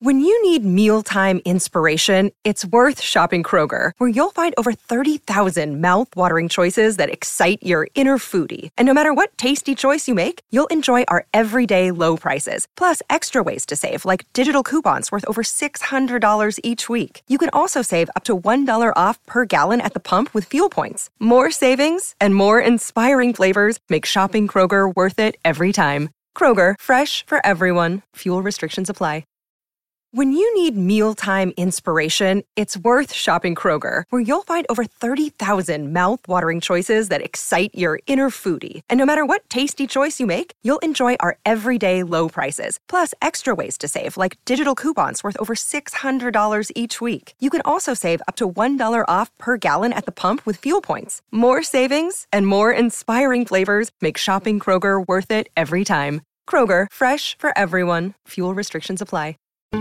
When you need mealtime inspiration, it's worth shopping Kroger, where you'll find over 30,000 mouth-watering choices that excite your inner foodie. And no matter what tasty choice you make, you'll enjoy our everyday low prices, plus extra ways to save, like digital coupons worth over $600 each week. You can also save up to $1 off per gallon at the pump with fuel points. More savings and more inspiring flavors make shopping Kroger worth it every time. Kroger, fresh for everyone. Fuel restrictions apply. When you need mealtime inspiration, it's worth shopping Kroger, where you'll find over 30,000 mouth-watering choices that excite your inner foodie. And no matter what tasty choice you make, you'll enjoy our everyday low prices, plus extra ways to save, like digital coupons worth over $600 each week. You can also save up to $1 off per gallon at the pump with fuel points. More savings and more inspiring flavors make shopping Kroger worth it every time. Kroger, fresh for everyone. Fuel restrictions apply.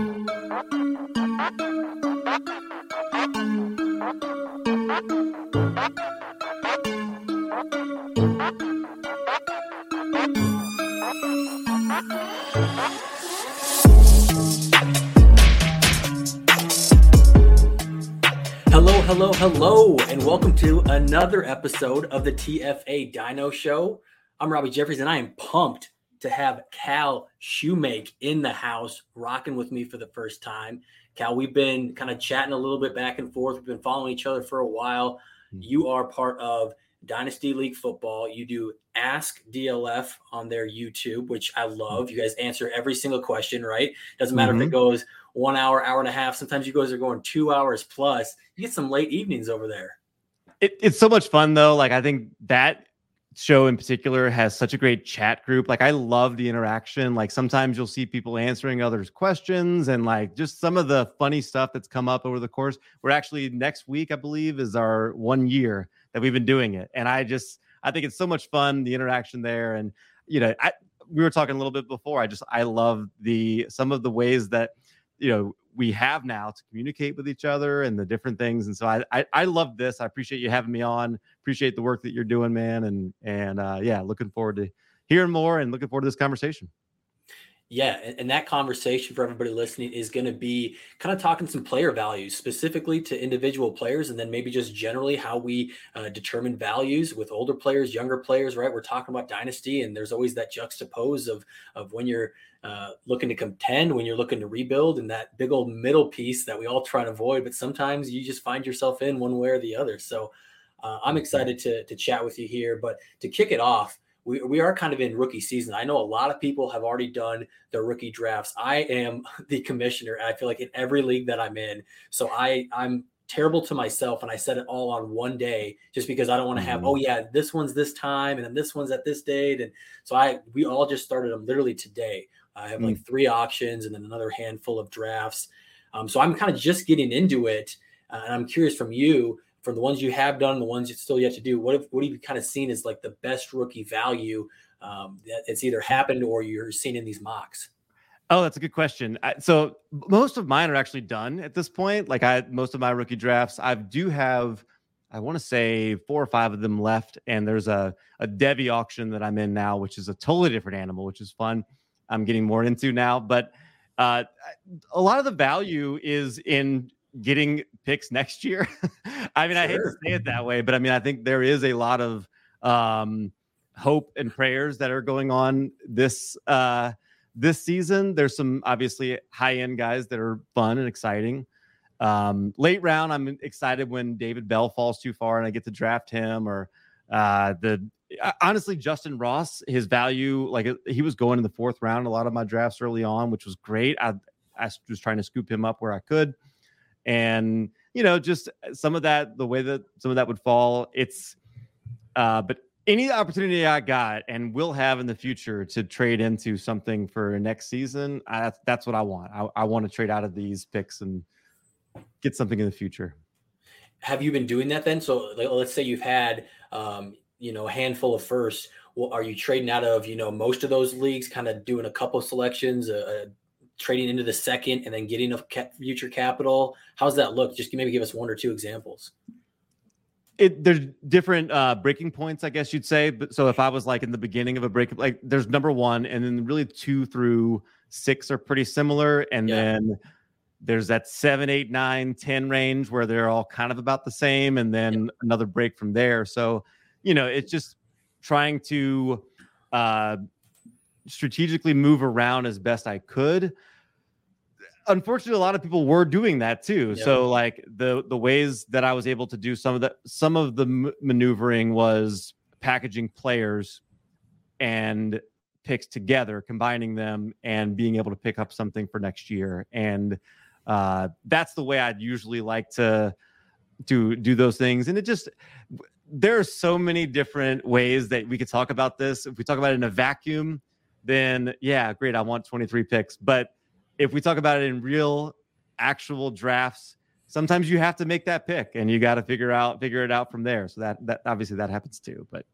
Hello, and welcome to another episode of the TFA Dino Show. I'm Robbie Jeffries, and I am pumped to have Cal Shoemake in the house, rocking with me for the first time. Cal, we've been kind of chatting a little bit back and forth. We've been following each other for a while. You are part of Dynasty League Football. You do Ask DLF on their YouTube, which I love. You guys answer every single question, right? Doesn't matter if it goes 1 hour, hour and a half. Sometimes you guys are going 2 hours plus. You get some late evenings over there. It's so much fun, though. Like, I think that show in particular has such a great chat group. Like, I love the interaction. Like, sometimes you'll see people answering others' questions and like just some of the funny stuff that's come up over the course. We're actually next week, I believe, is our 1 year that we've been doing it. And I think it's so much fun, the interaction there. And, you know, we were talking a little bit before. I love some of the ways that, you know, we have now to communicate with each other and the different things. And so I love this. I appreciate you having me on. Appreciate the work that you're doing, man. And yeah, looking forward to hearing more and looking forward to this conversation. Yeah, and that conversation for everybody listening is going to be kind of talking some player values specifically to individual players, and then maybe just generally how we determine values with older players, younger players, right? We're talking about dynasty, and there's always that juxtapose of when you're looking to contend, when you're looking to rebuild, and that big old middle piece that we all try to avoid, but sometimes you just find yourself in one way or the other. So I'm excited to chat with you here, but to kick it off, we are kind of in rookie season. I know a lot of people have already done their rookie drafts. I am the commissioner, and I feel like in every league that I'm in. So I'm terrible to myself, and I set it all on one day just because I don't want to have, oh yeah, this one's this time, and then this one's at this date. And so we all just started them literally today. I have like 3 auctions and then another handful of drafts. So I'm kind of just getting into it. And I'm curious from you, from the ones you have done, the ones you still yet to do, what have you kind of seen as like the best rookie value that it's either happened or you're seeing in these mocks? Oh, that's a good question. So most of mine are actually done at this point. Like most of my rookie drafts, I do have, I want to say 4 or 5 of them left. And there's a Devy auction that I'm in now, which is a totally different animal, which is fun. I'm getting more into now, but a lot of the value is in getting picks next year. I mean, I hate to say it that way, but I mean, I think there is a lot of hope and prayers that are going on this season. There's some obviously high-end guys that are fun and exciting. Late round, I'm excited when David Bell falls too far and I get to draft him, or honestly, Justin Ross, his value, like he was going in the 4th round a lot of my drafts early on, which was great. I was trying to scoop him up where I could. And, you know, just some of that, the way that some of that would fall, but any opportunity I got and will have in the future to trade into something for next season, that's what I want. I want to trade out of these picks and get something in the future. Have you been doing that then? So let's say you've had, a handful of firsts. Well, are you trading out of, most of those leagues, kind of doing a couple of selections, trading into the second and then getting a future capital? How's that look? Just maybe give us 1 or 2 examples. There's different breaking points, I guess you'd say. But so if I was like in the beginning of a break, like there's number 1, and then really 2 through 6 are pretty similar. And then there's that 7, 8, 9, 10 range where they're all kind of about the same, and then another break from there. So, it's just trying to strategically move around as best I could. Unfortunately, a lot of people were doing that too. Yep. So like the ways that I was able to do some of the maneuvering was packaging players and picks together, combining them and being able to pick up something for next year. And that's the way I'd usually like to do those things. And there are so many different ways that we could talk about this. If we talk about it in a vacuum, then yeah, great. I want 23 picks. But if we talk about it in real, actual drafts, sometimes you have to make that pick and you got to figure it out from there. So that obviously that happens too. But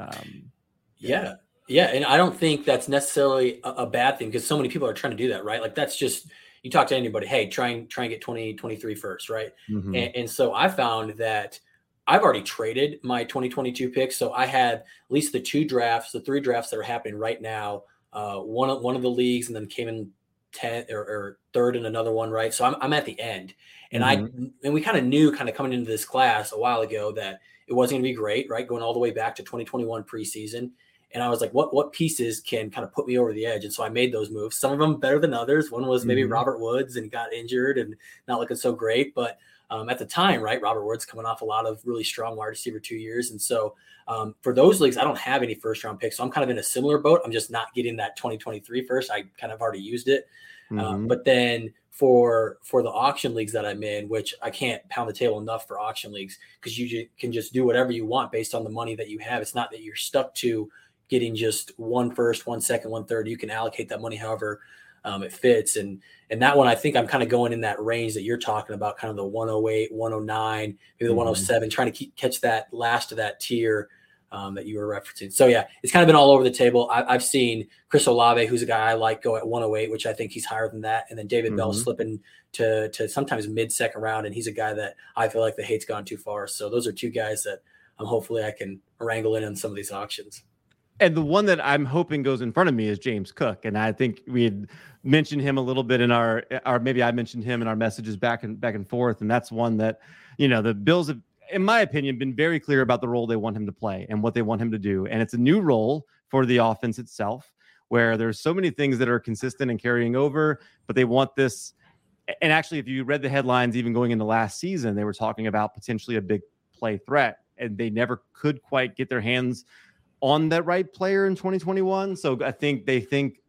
yeah. And I don't think that's necessarily a bad thing, because so many people are trying to do that, right? Like that's just, you talk to anybody, hey, try and get 23 first, right? Mm-hmm. And so I found that I've already traded my 2022 picks. So I had at least the 3 drafts that are happening right now. One of the leagues, and then came in 10th or third in another one, right? So I'm at the end, and mm-hmm. We kind of knew coming into this class a while ago that it wasn't going to be great, right? Going all the way back to 2021 preseason. And I was like, what pieces can kind of put me over the edge? And so I made those moves. Some of them better than others. One was maybe mm-hmm. Robert Woods, and got injured and not looking so great. But at the time, right, Robert Woods coming off a lot of really strong wide receiver 2 years. And so for those leagues, I don't have any first round picks. So I'm kind of in a similar boat. I'm just not getting that 2023 first. I kind of already used it. Mm-hmm. But then for the auction leagues that I'm in, which I can't pound the table enough for auction leagues, because you can just do whatever you want based on the money that you have. It's not that you're stuck to getting just 1 first, 1 second, 1 third. You can allocate that money however it fits. And that one, I think I'm kind of going in that range that you're talking about, kind of the 108, 109, maybe the mm-hmm. 107, trying to catch that last of that tier that you were referencing. So yeah, it's kind of been all over the table. I've seen Chris Olave, who's a guy I like, go at 108, which I think he's higher than that. And then David mm-hmm. Bell slipping to sometimes mid-second round. And he's a guy that I feel like the hate's gone too far. So those are 2 guys that hopefully I can wrangle in on some of these auctions. And the one that I'm hoping goes in front of me is James Cook. And I think we had mentioned him a little bit in our maybe I mentioned him in our messages back and forth. And that's one that, the Bills have, in my opinion, been very clear about the role they want him to play and what they want him to do. And it's a new role for the offense itself, where there's so many things that are consistent and carrying over, but they want this. And actually, if you read the headlines, even going into last season, they were talking about potentially a big play threat, and they never could quite get their hands on that right player in 2021. So I think they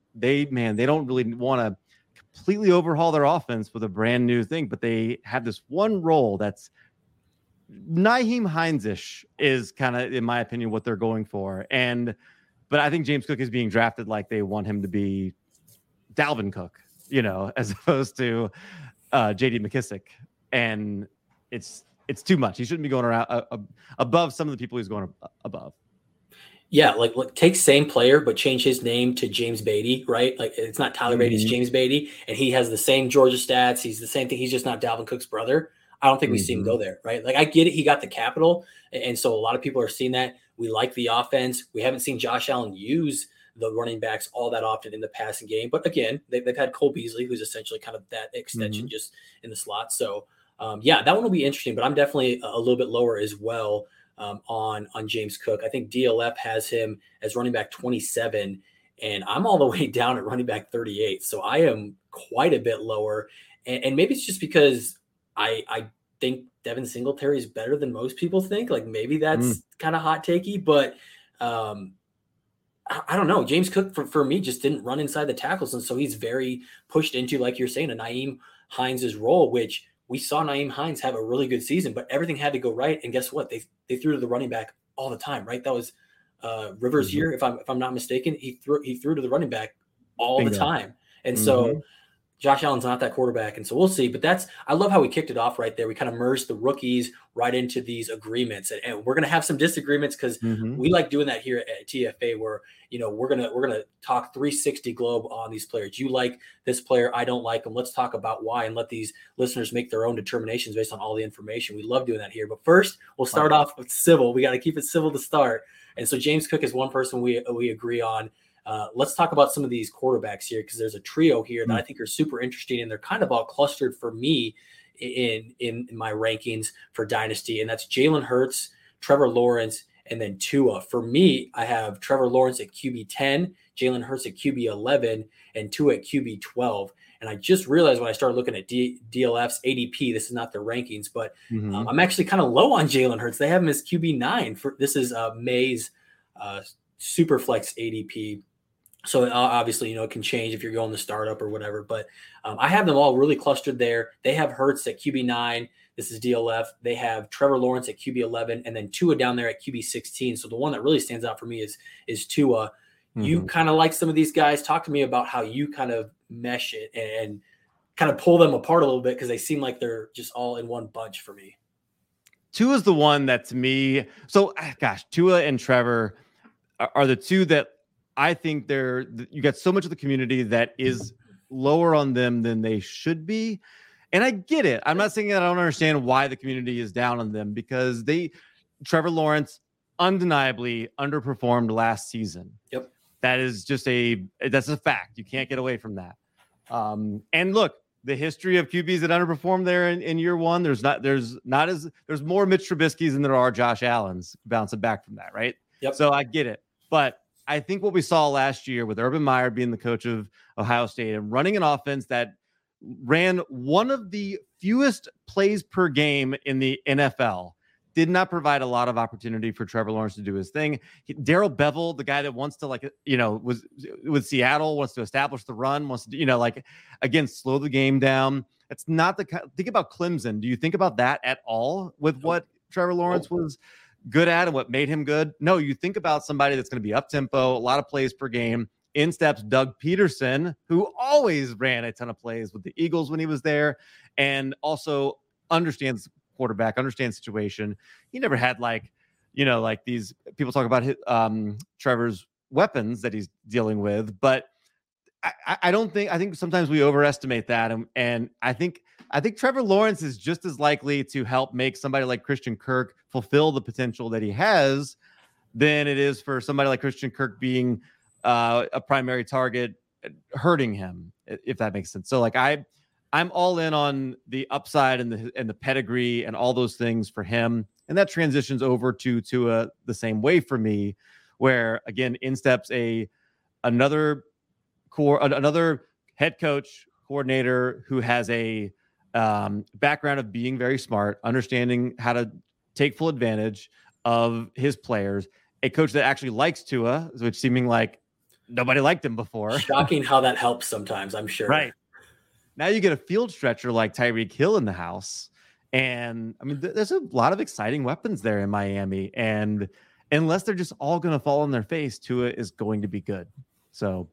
don't really want to completely overhaul their offense with a brand new thing, but they have this one role that's Nyheim Hines-ish is kind of, in my opinion, what they're going for. But I think James Cook is being drafted like they want him to be Dalvin Cook, as opposed to JD McKissick. And it's too much. He shouldn't be going around above some of the people he's going above. Yeah, like take same player, but change his name to James Beatty, right? Like it's not Tyler Beatty, it's James Beatty, and he has the same Georgia stats. He's the same thing. He's just not Dalvin Cook's brother. I don't think we see him go there, right? Like I get it. He got the capital, and so a lot of people are seeing that. We like the offense. We haven't seen Josh Allen use the running backs all that often in the passing game. But again, they've had Cole Beasley, who's essentially kind of that extension just in the slot. So yeah, that one will be interesting, but I'm definitely a little bit lower as well. On James Cook. I think DLF has him as running back 27, and I'm all the way down at running back 38. So I am quite a bit lower. And maybe it's just because I think Devin Singletary is better than most people think. Like maybe that's kind of hot takey, but I don't know. James Cook for me just didn't run inside the tackles. And so he's very pushed into, like you're saying, a Nyheim Hines' role, which we saw Nyheim Hines have a really good season, but everything had to go right. And guess what? They threw to the running back all the time, right? That was Rivers' year, if I'm not mistaken. He threw to the running back all the time. And so Josh Allen's not that quarterback. And so we'll see. But I love how we kicked it off right there. We kind of merged the rookies right into these agreements. And we're going to have some disagreements because we like doing that here at TFA, where, we're going to talk 360 globe on these players. You like this player. I don't like them. Let's talk about why and let these listeners make their own determinations based on all the information. We love doing that here. But first, we'll start off with civil. We got to keep it civil to start. And so James Cook is one person we agree on. Let's talk about some of these quarterbacks here, because there's a trio here that I think are super interesting, and they're kind of all clustered for me in my rankings for Dynasty, and that's Jalen Hurts, Trevor Lawrence, and then Tua. For me, I have Trevor Lawrence at QB 10, Jalen Hurts at QB 11, and Tua at QB 12. And I just realized when I started looking at DLF's ADP, this is not their rankings, but I'm actually kind of low on Jalen Hurts. They have him as QB 9. This is May's Superflex ADP. So obviously, it can change if you're going the startup or whatever. But I have them all really clustered there. They have Hurts at QB 9. This is DLF. They have Trevor Lawrence at QB 11, and then Tua down there at QB 16. So the one that really stands out for me is Tua. You kind of like some of these guys. Talk to me about how you kind of mesh it and kind of pull them apart a little bit, because they seem like they're just all in one bunch for me. Tua is the one that, to me, so gosh, Tua and Trevor are the two that I think you got so much of the community that is lower on them than they should be. And I get it. I'm not saying that I don't understand why the community is down on them, because Trevor Lawrence undeniably underperformed last season. Yep. That is that's a fact. You can't get away from that. And look, the history of QBs that underperform there in year one, there's more Mitch Trubisky's than there are Josh Allen's bouncing back from that, right? Yep. So I get it. But I think what we saw last year with Urban Meyer being the coach of Ohio State and running an offense that ran one of the fewest plays per game in the NFL did not provide a lot of opportunity for Trevor Lawrence to do his thing. Darrell Bevell, the guy that wants to was with Seattle, wants to establish the run, wants to, again, slow the game down. It's not think about Clemson. Do you think about that at all with what Trevor Lawrence was good at and what made him good? No, you think about somebody that's going to be up tempo, a lot of plays per game. In steps Doug Peterson, who always ran a ton of plays with the Eagles when he was there, and also understands quarterback, understands situation. He never had these people talk about Trevor's weapons that he's dealing with, but I think sometimes we overestimate that, and I think Trevor Lawrence is just as likely to help make somebody like Christian Kirk fulfill the potential that he has than it is for somebody like Christian Kirk being a primary target hurting him, if that makes sense. So I'm all in on the upside and the pedigree and all those things for him. And that transitions over to the same way for me, where again, in steps another head coach coordinator who has a background of being very smart, understanding how to take full advantage of his players, a coach that actually likes Tua, which seeming like nobody liked him before. Shocking how that helps sometimes, I'm sure. Right. Now you get a field stretcher like Tyreek Hill in the house. And I mean, there's a lot of exciting weapons there in Miami. And unless they're just all going to fall on their face, Tua is going to be good. So.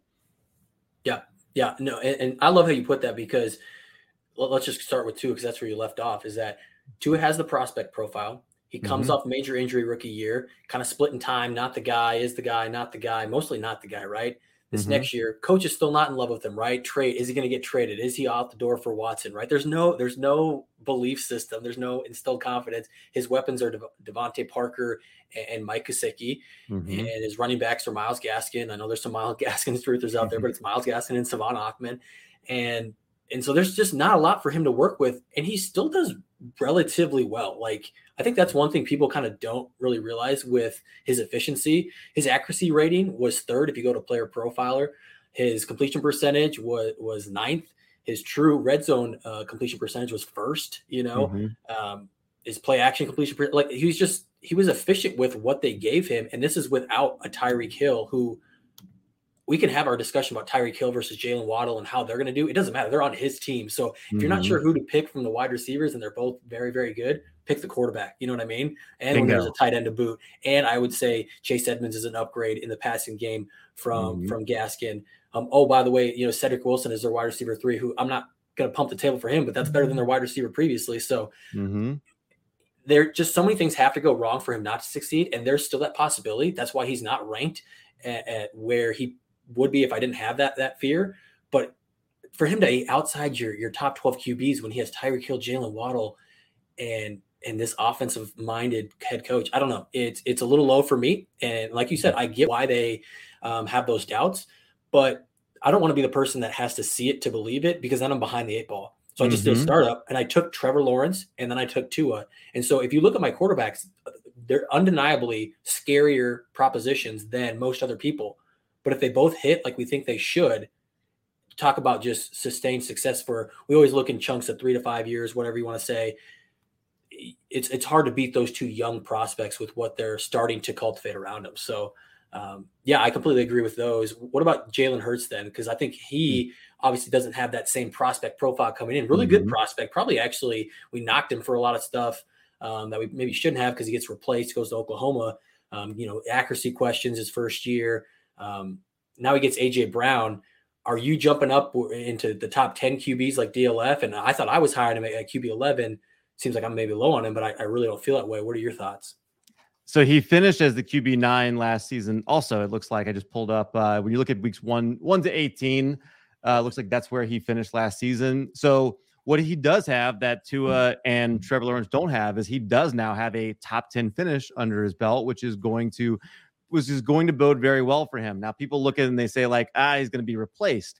Yeah. No. And I love how you put that, because let's just start with Tua, because that's where you left off, is that Tua has the prospect profile. He comes off major injury rookie year, kind of split in time. Not the guy, is the guy, not the guy, mostly not the guy, right? This next year, coach is still not in love with him, right? Trade, is he going to get traded? Is he out the door for Watson, right? There's no belief system. There's no instilled confidence. His weapons are Devontae Parker and Mike Gesicki, and his running backs are Myles Gaskin. I know there's some Myles Gaskin truthers out there, but it's Myles Gaskin and Savon Ahmed. And so there's just not a lot for him to work with, and he still does relatively well. I think that's one thing people kind of don't really realize with his efficiency. His accuracy rating was 3rd if you go to Player Profiler. His completion percentage was 9th. His true red zone completion percentage was 1st. His play action completion, he was efficient with what they gave him, and this is without a Tyreek Hill, who we can have our discussion about Tyreek Hill versus Jalen Waddle and how they're going to do. It doesn't matter. They're on his team. So if you're not sure who to pick from the wide receivers, and they're both very, very good, pick the quarterback. You know what I mean? And when there's a tight end to boot. And I would say Chase Edmonds is an upgrade in the passing game from Gaskin. By the way, Cedric Wilson is their wide receiver 3, who I'm not going to pump the table for him, but that's better than their wide receiver previously. So there just so many things have to go wrong for him not to succeed. And there's still that possibility. That's why he's not ranked at where he would be if I didn't have that fear. But for him to outside your top 12 QBs when he has Tyreek Hill, Jalen Waddle, and and this offensive minded head coach, I don't know. It's a little low for me. And like you said, I get why they have those doubts, but I don't want to be the person that has to see it to believe it, because then I'm behind the 8 ball. So I just did a startup and I took Trevor Lawrence and then I took Tua. And so if you look at my quarterbacks, they're undeniably scarier propositions than most other people. But if they both hit like we think they should, talk about just sustained success we always look in chunks of 3 to 5 years, whatever you want to say. It's hard to beat those two young prospects with what they're starting to cultivate around them. So I completely agree with those. What about Jalen Hurts then? Because I think he obviously doesn't have that same prospect profile coming in. Really good prospect. Probably actually we knocked him for a lot of stuff that we maybe shouldn't have, because he gets replaced, goes to Oklahoma. Accuracy questions his first year. Now he gets AJ Brown. Are you jumping up into the top 10 QBs like DLF? And I thought I was higher on him at QB 11. Seems like I'm maybe low on him, but I really don't feel that way. What are your thoughts? So he finished as the QB 9 last season. Also, it looks like I just pulled up when you look at weeks 1 to 18, looks like that's where he finished last season. So what he does have that Tua and Trevor Lawrence don't have is he does now have a top 10 finish under his belt, which is going to bode very well for him. Now people look at it and they say like, he's going to be replaced.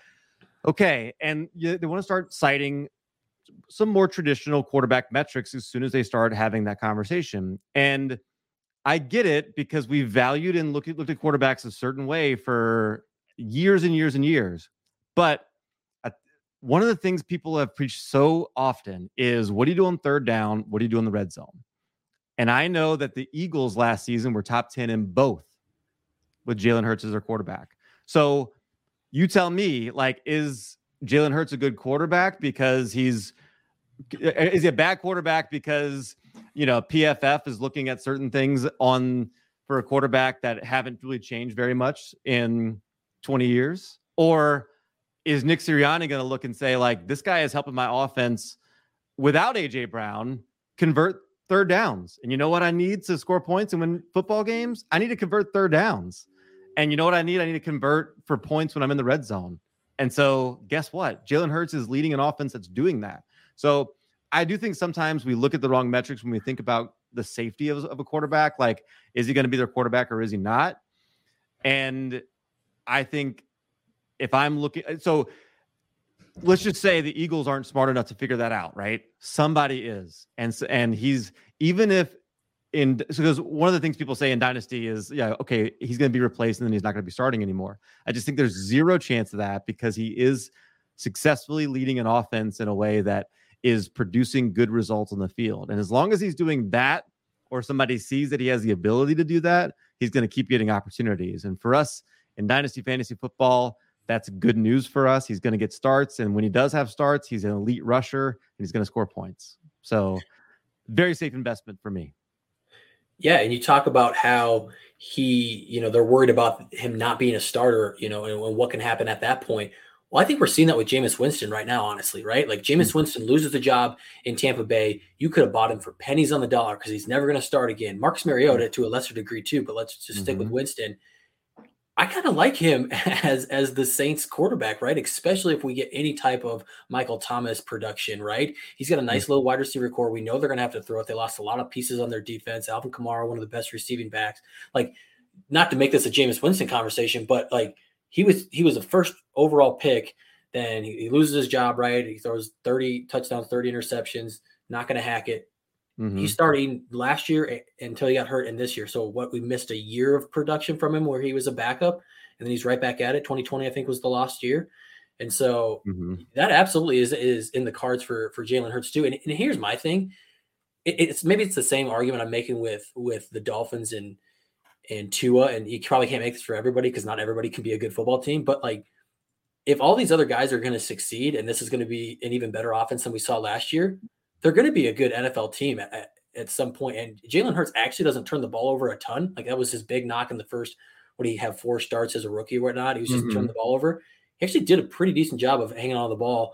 Okay. And they want to start citing some more traditional quarterback metrics as soon as they start having that conversation. And I get it, because we valued and looked at quarterbacks a certain way for years and years and years. But one of the things people have preached so often is, what do you do on third down? What do you do in the red zone? And I know that the Eagles last season were top 10 in both with Jalen Hurts as their quarterback. So you tell me, like, is Jalen Hurts a good quarterback because is he a bad quarterback because, PFF is looking at certain things for a quarterback that haven't really changed very much in 20 years? Or is Nick Sirianni going to look and say, like, this guy is helping my offense without AJ Brown convert third downs? And you know what I need to score points and win football games? I need to convert third downs. And you know what I need? I need to convert for points when I'm in the red zone. And so guess what? Jalen Hurts is leading an offense that's doing that. So I do think sometimes we look at the wrong metrics when we think about the safety of a quarterback. Like, is he going to be their quarterback or is he not? And I think if I'm looking, so let's just say the Eagles aren't smart enough to figure that out, right? Somebody is. And he's, even if because one of the things people say in Dynasty is, okay, he's going to be replaced and then he's not going to be starting anymore. I just think there's zero chance of that, because he is successfully leading an offense in a way that is producing good results on the field. And as long as he's doing that, or somebody sees that he has the ability to do that, he's going to keep getting opportunities. And for us in Dynasty Fantasy Football, that's good news for us. He's going to get starts. And when he does have starts, he's an elite rusher and he's going to score points. So very safe investment for me. Yeah. And you talk about how they're worried about him not being a starter, and what can happen at that point. Well, I think we're seeing that with Jameis Winston right now, honestly, right? Like, Jameis Winston loses the job in Tampa Bay. You could have bought him for pennies on the dollar because he's never going to start again. Marcus Mariota to a lesser degree too, but let's just stick with Winston. I kind of like him as the Saints quarterback, right? Especially if we get any type of Michael Thomas production, right? He's got a nice little wide receiver core. We know they're going to have to throw it. They lost a lot of pieces on their defense. Alvin Kamara, one of the best receiving backs. Like, not to make this a Jameis Winston conversation, but like, he was a first overall pick. Then he loses his job, right? He throws 30 touchdowns, 30 interceptions, not going to hack it. He's starting last year until he got hurt, and this year. So we missed a year of production from him where he was a backup, and then he's right back at it. 2020, I think, was the lost year. And so that absolutely is in the cards for Jalen Hurts too. And here's my thing. It's the same argument I'm making with the Dolphins and Tua, and you probably can't make this for everybody because not everybody can be a good football team. But like, if all these other guys are going to succeed and this is going to be an even better offense than we saw last year, they're going to be a good NFL team at some point. And Jalen Hurts actually doesn't turn the ball over a ton. Like, that was his big knock in the first, what did he have, 4 starts as a rookie or whatnot? He was just turning the ball over. He actually did a pretty decent job of hanging on the ball,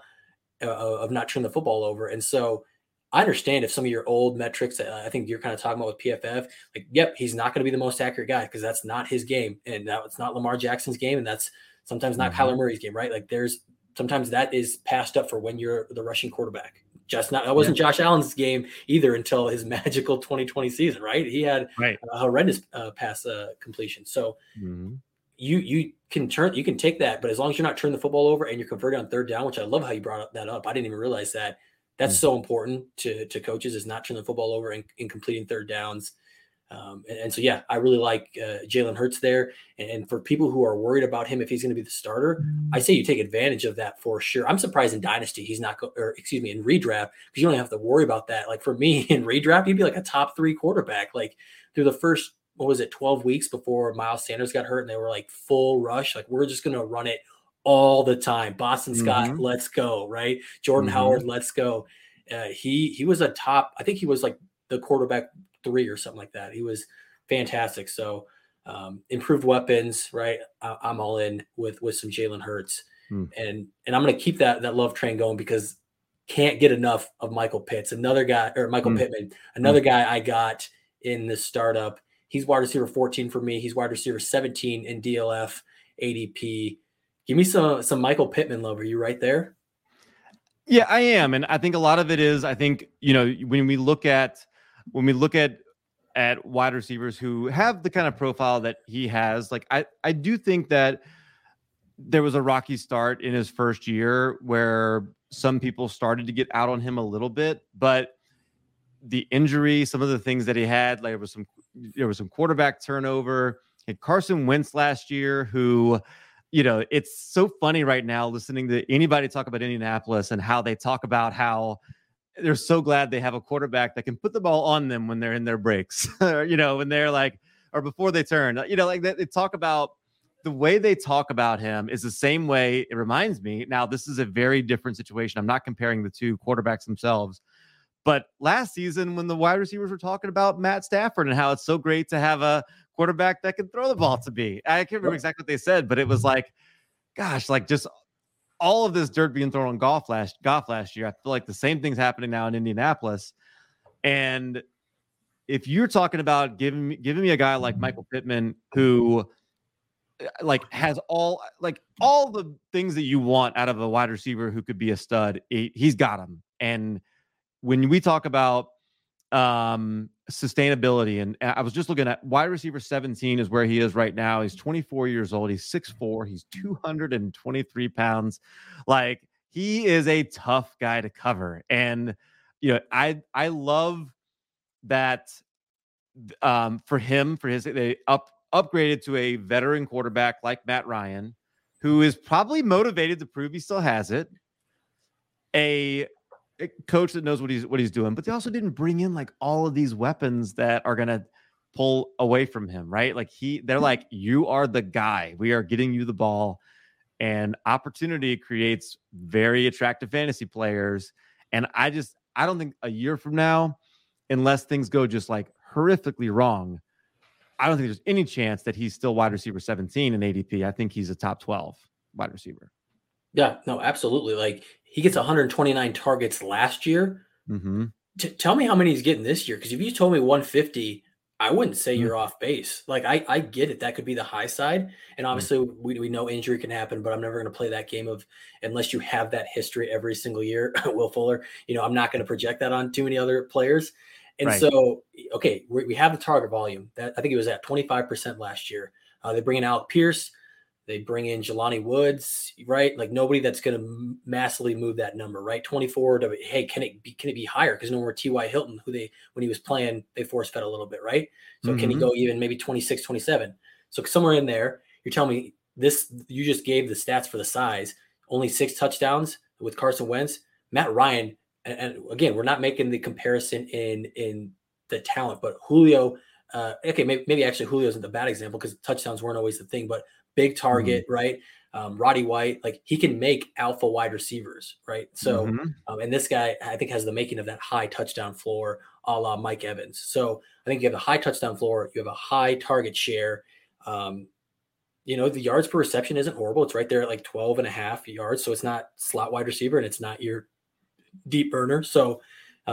of not turning the football over. And so I understand if some of your old metrics, I think you're kind of talking about with PFF, like, yep, he's not going to be the most accurate guy because that's not his game. And it's not Lamar Jackson's game. And that's sometimes not Kyler Murray's game, right? Like, sometimes that is passed up for when you're the rushing quarterback. that wasn't Josh Allen's game either until his magical 2020 season, right? He had a horrendous pass completion. So you can take that, but as long as you're not turning the football over and you're converting on third down, which I love how you brought that up. I didn't even realize that. That's so important to coaches, is not turning the football over and completing third downs. And so, yeah, I really like Jalen Hurts there. And for people who are worried about him, if he's going to be the starter, I say you take advantage of that for sure. I'm surprised in Dynasty he's not, in redraft, because you don't have to worry about that. Like for me in redraft, he'd be like a top 3 quarterback, like through the first, 12 weeks before Miles Sanders got hurt and they were like full rush. Like, we're just going to run it all the time. Boston Scott, let's go, right? Jordan Howard, let's go. He was a top, I think he was like the quarterback 3 or something like that. He was fantastic. So improved weapons, right? I'm all in with some Jalen Hurts. And I'm going to keep that love train going, because can't get enough of Michael Pittman, another guy I got in this startup. He's wide receiver 14 for me. He's wide receiver 17 in DLF ADP. Give me some Michael Pittman love. Are you right there? Yeah, I am. And I think a lot of it is, I think, when we look at wide receivers who have the kind of profile that he has, like I do think that there was a rocky start in his first year where some people started to get out on him a little bit, but the injury, some of the things that he had, like there was some quarterback turnover. He had Carson Wentz last year, who, it's so funny right now listening to anybody talk about Indianapolis and how they talk about how they're so glad they have a quarterback that can put the ball on them when they're in their breaks, when they're like, or before they turn, like they talk about the way they talk about him is the same way. It reminds me, now this is a very different situation. I'm not comparing the two quarterbacks themselves, but last season when the wide receivers were talking about Matt Stafford and how it's so great to have a quarterback that can throw the ball to me. I can't remember exactly what they said, but it was like, gosh, like just all of this dirt being thrown on Goff last year. I feel like the same thing's happening now in Indianapolis. And if you're talking about giving me a guy like Michael Pittman, who like has all the things that you want out of a wide receiver who could be a stud, he's got them. And when we talk about sustainability, and I was just looking at wide receiver 17 is where he is right now. He's 24 years old. He's 6'4". He's 223 pounds. Like, he is a tough guy to cover. And, I love that for him, they upgraded to a veteran quarterback like Matt Ryan, who is probably motivated to prove he still has it. A coach that knows what he's doing, but they also didn't bring in like all of these weapons that are going to pull away from him, right? Like they're like, you are the guy. We are getting you the ball, and opportunity creates very attractive fantasy players. And I don't think a year from now, unless things go just like horrifically wrong, I don't think there's any chance that he's still wide receiver 17 in ADP. I think he's a top 12 wide receiver. Yeah, no, absolutely. Like, he gets 129 targets last year. Tell me how many he's getting this year. Because if you told me 150, I wouldn't say you're off base. Like, I get it. That could be the high side. And obviously we know injury can happen, but I'm never going to play that game of, unless you have that history every single year, Will Fuller, I'm not going to project that on too many other players. And so, okay, we have the target volume. That I think it was at 25% last year. They bring in Alec Pierce. They bring in Jelani Woods, right? Like, nobody that's going to massively move that number, right? 24 to, hey, can it be higher? Because no more T.Y. Hilton, who when he was playing, they force fed a little bit, right? So can he go even maybe 26, 27? So somewhere in there, you're telling me this, you just gave the stats for the size, only 6 touchdowns with Carson Wentz. Matt Ryan, and again, we're not making the comparison in the talent, but Julio, okay, maybe actually Julio isn't the bad example because touchdowns weren't always the thing, but big target, right? Roddy White, like, he can make alpha wide receivers, right? So, and this guy, I think, has the making of that high touchdown floor, a la Mike Evans. So I think you have a high touchdown floor, you have a high target share. The yards per reception isn't horrible. It's right there at like 12.5 yards. So it's not slot wide receiver, and it's not your deep burner. So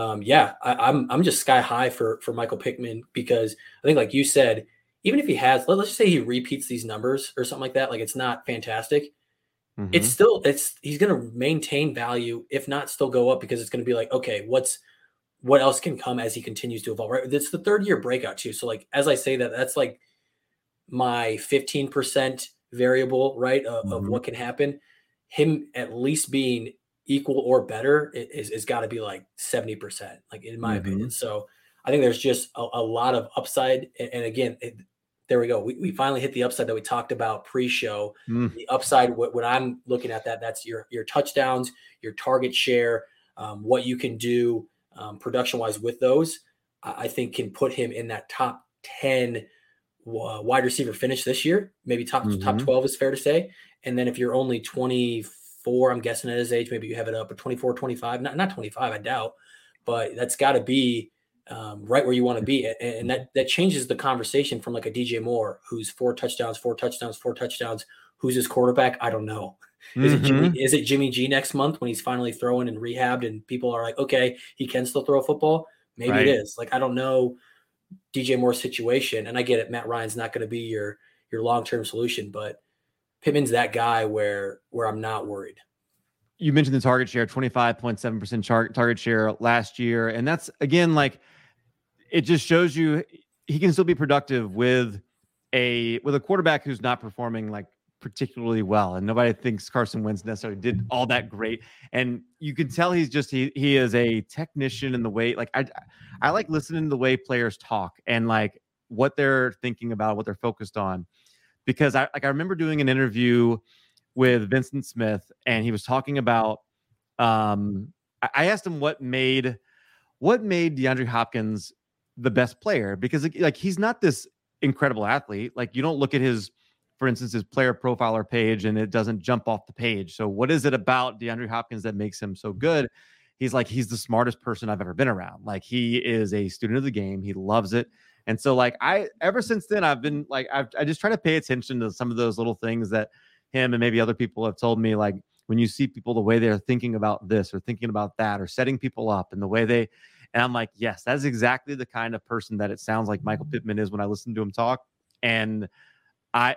I'm just sky high for Michael Pittman, because I think, like you said, even if he has, let's just say he repeats these numbers or something like that, like, it's not fantastic. It's he's going to maintain value, if not still go up, because it's going to be like, okay, what else can come as he continues to evolve, right? It's the 3rd-year breakout too. So like, as I say that, that's like my 15% variable, right? Of what can happen. Him at least being equal or better is got to be like 70%, like in my opinion. So I think there's just a lot of upside. And again, there we go. We finally hit the upside that we talked about pre-show. The upside, when I'm looking at that's your touchdowns, your target share, what you can do production-wise with those, I think can put him in that top 10 wide receiver finish this year. Maybe top 12 is fair to say. And then if you're only 24, I'm guessing at his age, maybe you have it up at 24, 25, not 25, I doubt, but that's got to be right where you want to be. And that changes the conversation from like a DJ Moore, who's 4 touchdowns. Who's his quarterback? I don't know. Is it Jimmy G next month when he's finally throwing and rehabbed and people are like, okay, he can still throw a football? Maybe it is. Like, I don't know DJ Moore's situation. And I get it. Matt Ryan's not going to be your long-term solution, but Pittman's that guy where I'm not worried. You mentioned the target share, 25.7% target share last year. And that's, again, like, it just shows you he can still be productive with a quarterback who's not performing like particularly well. And nobody thinks Carson Wentz necessarily did all that great. And you can tell he is a technician in the way, like, I like listening to the way players talk and like what they're thinking about, what they're focused on. Because I remember doing an interview with Vincent Smith, and he was talking about, I asked him what made DeAndre Hopkins the best player, because like, he's not this incredible athlete. Like, you don't look at for instance, his player profiler page and it doesn't jump off the page. So what is it about DeAndre Hopkins that makes him so good? He's like, he's the smartest person I've ever been around. Like, he is a student of the game. He loves it. And so like, ever since then, I've been like, I just try to pay attention to some of those little things that him and maybe other people have told me, like when you see people, the way they're thinking about this or thinking about that or setting people up and the way and I'm like, yes, that's exactly the kind of person that it sounds like Michael Pittman is when I listen to him talk. And I'm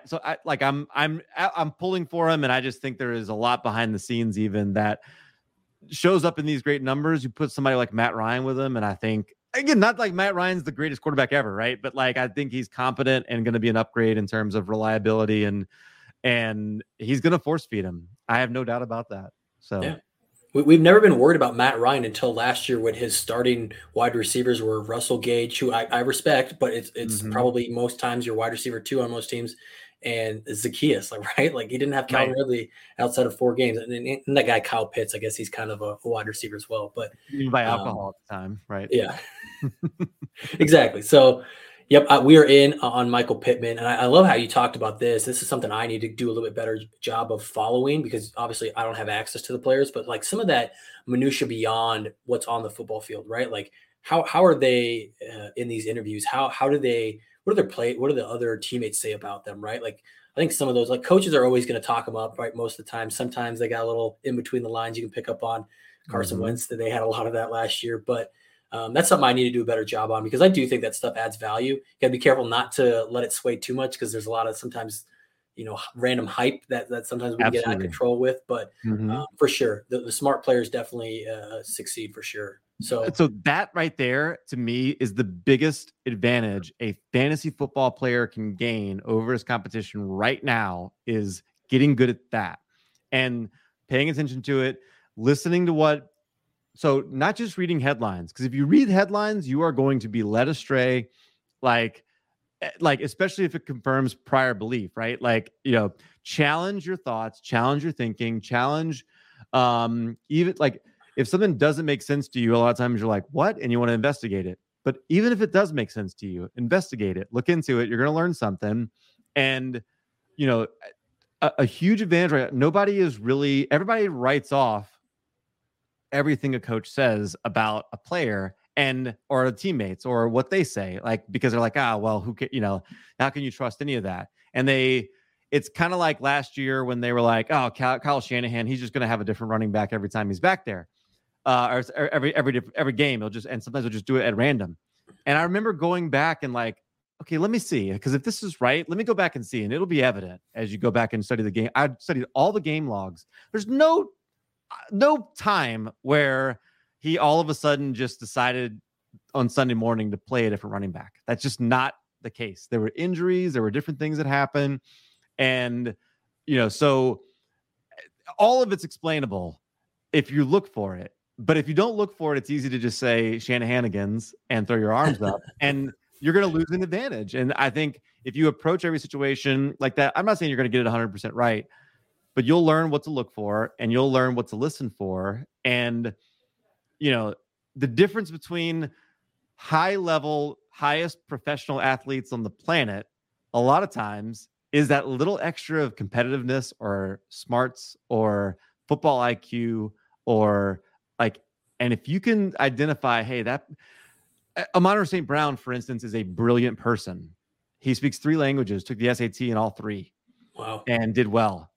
pulling for him. And I just think there is a lot behind the scenes even that shows up in these great numbers. You put somebody like Matt Ryan with him. And I think, again, not like Matt Ryan's the greatest quarterback ever, right? But like, I think he's competent and going to be an upgrade in terms of reliability and he's going to force feed him. I have no doubt about that. So yeah. We've never been worried about Matt Ryan until last year when his starting wide receivers were Russell Gage, who I respect, but it's probably most times your wide receiver 2 on most teams, and Zacchaeus, like, right? Like, he didn't have Calvin Ridley outside of 4 games. And that guy, Kyle Pitts, I guess he's kind of a wide receiver as well. But by alcohol at the time, right? Yeah, exactly. So, yep, we are in on Michael Pittman. And I love how you talked about this. This is something I need to do a little bit better job of following, because obviously I don't have access to the players, but like some of that minutia beyond what's on the football field, right? Like how are they in these interviews? What do the other teammates say about them, right? Like, I think some of those, like, coaches are always going to talk them up, right? Most of the time. Sometimes they got a little in between the lines you can pick up on. Carson Wentz, that they had a lot of that last year, but that's something I need to do a better job on, because I do think that stuff adds value. You got to be careful not to let it sway too much, because there's a lot of sometimes, random hype that sometimes we can get out of control with. But for sure, the smart players definitely succeed for sure. So that right there, to me, is the biggest advantage a fantasy football player can gain over his competition right now, is getting good at that and paying attention to it, listening to so not just reading headlines, because if you read headlines, you are going to be led astray, like especially if it confirms prior belief, right? Like, challenge your thoughts, challenge your thinking, challenge even like if something doesn't make sense to you, a lot of times you're like, what? And you want to investigate it. But even if it does make sense to you, investigate it, look into it. You're going to learn something. And, a huge advantage, right? Everybody writes off everything a coach says about a player or the teammates or what they say, like, because they're like, well, how can you trust any of that? And it's kind of like last year when they were like, Kyle Shanahan, he's just going to have a different running back every time he's back there. Or every game, and sometimes he'll just do it at random. And I remember going back and like okay, let me see. Because if this is right, let me go back and see. And it'll be evident as you go back and study the game. I studied all the game logs. There's no time where he all of a sudden just decided on Sunday morning to play a different running back. That's just not the case. There were injuries, there were different things that happened. And, so all of it's explainable if you look for it. But if you don't look for it, it's easy to just say Shanahanigans and throw your arms up, and you're going to lose an advantage. And I think if you approach every situation like that, I'm not saying you're going to get it 100% right, but you'll learn what to look for and you'll learn what to listen for. And, the difference between high level, highest professional athletes on the planet, a lot of times is that little extra of competitiveness or smarts or football IQ or and if you can identify, hey, that Amon St. Brown, for instance, is a brilliant person. He speaks 3 languages, took the SAT in all 3. Wow. And did well.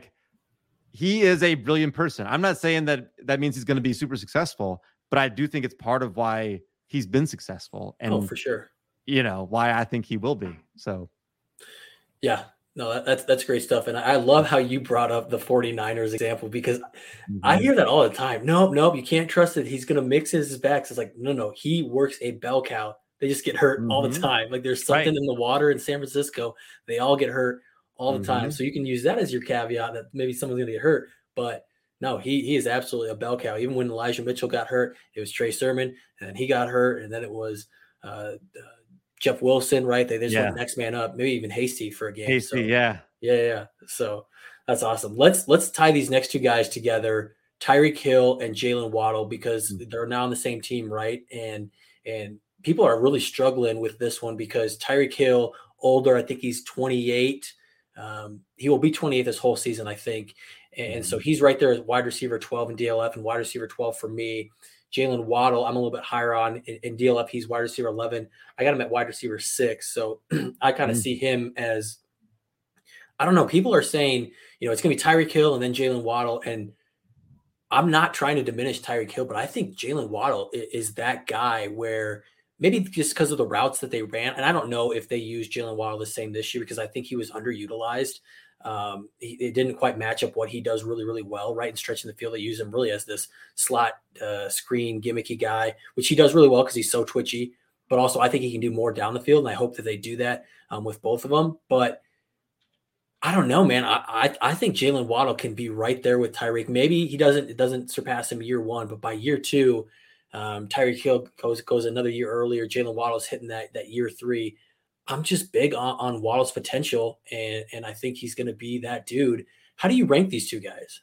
He is a brilliant person. I'm not saying that means he's going to be super successful, but I do think it's part of why he's been successful. And for sure. Why I think he will be. So yeah, no, that's great stuff. And I love how you brought up the 49ers example, because I hear that all the time. Nope, you can't trust it. He's going to mix his backs. It's like, no, he works a bell cow. They just get hurt all the time. Like there's something in the water in San Francisco. They all get hurt all the time. So you can use that as your caveat that maybe someone's going to get hurt. But no, he is absolutely a bell cow. Even when Elijah Mitchell got hurt, it was Trey Sermon, and then he got hurt, and then it was Jeff Wilson, right? They just went next man up, maybe even Hasty for a game. Hasty, yeah. So that's awesome. Let's tie these next 2 guys together, Tyreek Hill and Jalen Waddle, because they're now on the same team, right? And people are really struggling with this one because Tyreek Hill, older, I think he's 28. He will be 28 this whole season, I think. And so he's right there as wide receiver 12 in DLF and wide receiver 12 for me. Jalen Waddle, I'm a little bit higher on in DLF. He's wide receiver 11. I got him at wide receiver 6. So I kind of see him as, I don't know. People are saying, it's going to be Tyreek Hill and then Jalen Waddle. And I'm not trying to diminish Tyreek Hill, but I think Jalen Waddle is that guy where maybe just because of the routes that they ran. And I don't know if they used Jalen Waddle the same this year because I think he was underutilized. It didn't quite match up what he does really, really well, right? And stretching the field, they use him really as this slot screen gimmicky guy, which he does really well because he's so twitchy. But also, I think he can do more down the field, and I hope that they do that with both of them. But I don't know, man. I think Jalen Waddle can be right there with Tyreek. Maybe it doesn't surpass him year 1, but by year 2, Tyreek Hill goes another year earlier. Jalen Waddle's hitting that year 3. I'm just big on Waddle's potential, and I think he's going to be that dude. How do you rank these 2 guys?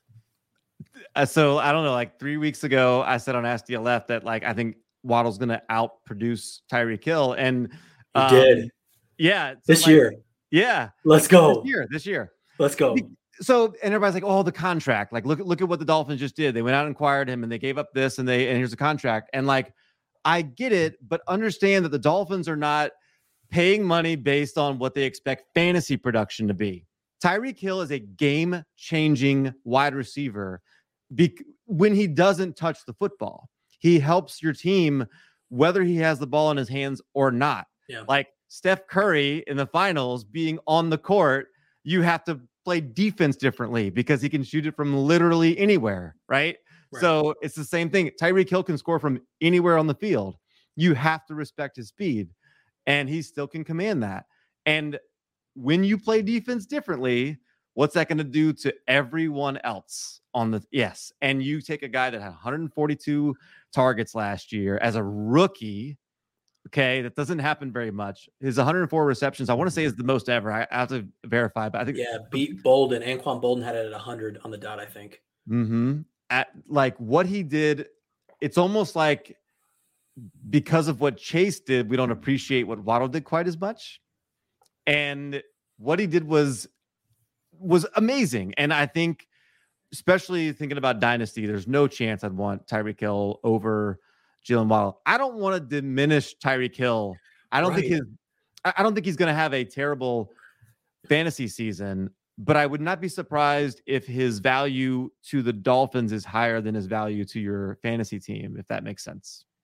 So I don't know. 3 weeks ago, I said on Ask DLF that I think Waddle's going to outproduce Tyreek Hill, and he did. Yeah, so this year. Yeah, let's go. This year, let's go. So and everybody's like, "Oh, the contract! Look at what the Dolphins just did. They went out and acquired him, and they gave up this, and here's a contract." And I get it, but understand that the Dolphins are not paying money based on what they expect fantasy production to be. Tyreek Hill is a game-changing wide receiver when he doesn't touch the football. He helps your team whether he has the ball in his hands or not. Yeah. Steph Curry in the finals being on the court, you have to play defense differently because he can shoot it from literally anywhere, right? So it's the same thing. Tyreek Hill can score from anywhere on the field. You have to respect his speed. And he still can command that. And when you play defense differently, what's that going to do to everyone else on the yes? And you take a guy that had 142 targets last year as a rookie. Okay, that doesn't happen very much. His 104 receptions, I want to say, is the most ever. I have to verify, but I think beat Bolden. Anquan Bolden had it at 100 on the dot, I think. At what he did, it's almost like, because of what Chase did, we don't appreciate what Waddle did quite as much. And what he did was amazing. And I think, especially thinking about Dynasty, there's no chance I'd want Tyreek Hill over Jalen Waddle. I don't want to diminish Tyreek Hill. I don't think he's going to have a terrible fantasy season, but I would not be surprised if his value to the Dolphins is higher than his value to your fantasy team, if that makes sense.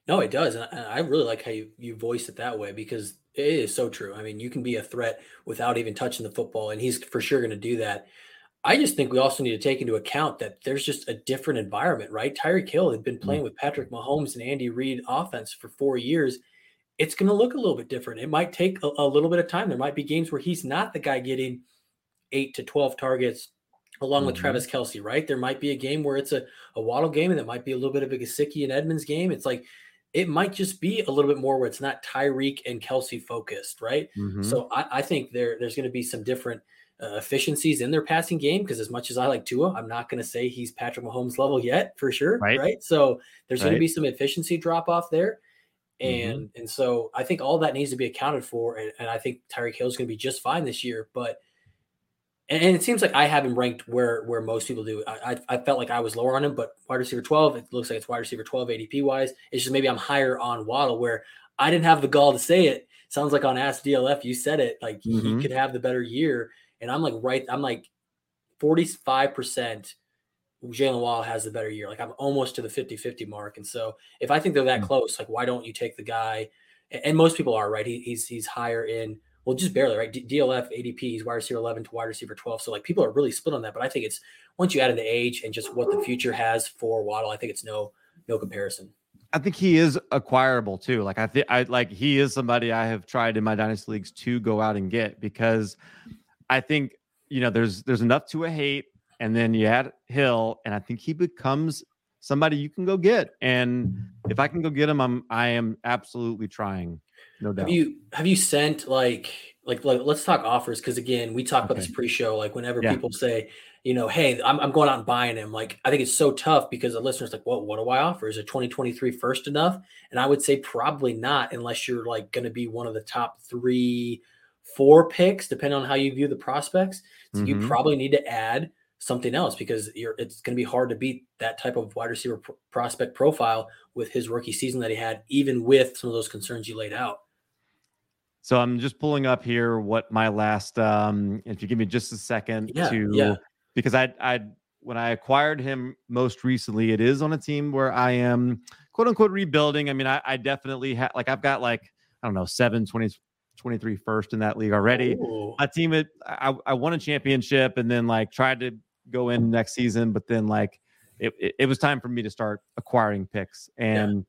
No, it does. And I really like how you voice it that way because it is so true. I mean, you can be a threat without even touching the football, and he's for sure going to do that. I just think we also need to take into account that there's just a different environment, right? Tyreek Hill had been Mm. playing with Patrick Mahomes and Andy Reid offense for 4 years. It's going to look a little bit different. It might take a little bit of time. There might be games where he's not the guy getting 8 to 12 targets along with Mhm. Travis Kelsey, right? There might be a game where it's a Waddle game and it might be a little bit of a Gesicki and Edmonds game. It's like it might just be a little bit more where it's not Tyreek and Kelsey focused, right? Mhm. So I think there's going to be some different efficiencies in their passing game because as much as I like Tua, I'm not going to say he's Patrick Mahomes level yet for sure, Right. right? So there's going to Right. be some efficiency drop off there. Mhm. And so I think all that needs to be accounted for. And I think Tyreek Hill is going to be just fine this year. But and it seems like I have him ranked where most people do. I felt like I was lower on him, but wide receiver 12, it looks like it's wide receiver 12 ADP wise. It's just maybe I'm higher on Waddle where I didn't have the gall to say it. Sounds like on Ask DLF, you said it like he Mhm. could have the better year. And I'm like 45% Jalen Waddle has the better year. Like I'm almost to the 50-50 mark. And so if I think they're that Mm. close, like why don't you take the guy? And most people are, right? He's higher in, well, just barely, right? DLF ADP, he's wide receiver 11 to wide receiver 12. So like people are really split on that. But I think it's once you add in the age and just what the future has for Waddle, I think it's no comparison. I think he is acquirable too. Like I like he is somebody I have tried in my dynasty leagues to go out and get because I think there's enough to a hate, and then you add Hill, and I think he becomes somebody you can go get. And if I can go get him, I am absolutely trying, no doubt. Have you sent like let's talk offers because again we talk about Okay. this pre-show like whenever Yeah. people say hey I'm going out and buying him like I think it's so tough because the listeners like well what do I offer is a 2023 first enough and I would say probably not unless you're like going to be one of the top 3-4 picks depending on how you view the prospects so you Mm-hmm. probably need to add something else because it's going to be hard to beat that type of wide receiver prospect profile with his rookie season that he had even with some of those concerns you laid out. So I'm just pulling up here what my last if you give me just a second Yeah. because I when I acquired him most recently, it is on a team where I am quote unquote rebuilding. I mean, I definitely have I've got I don't know, 23 first in that league already. Ooh. My team I won a championship and then tried to go in next season, but then it was time for me to start acquiring picks. And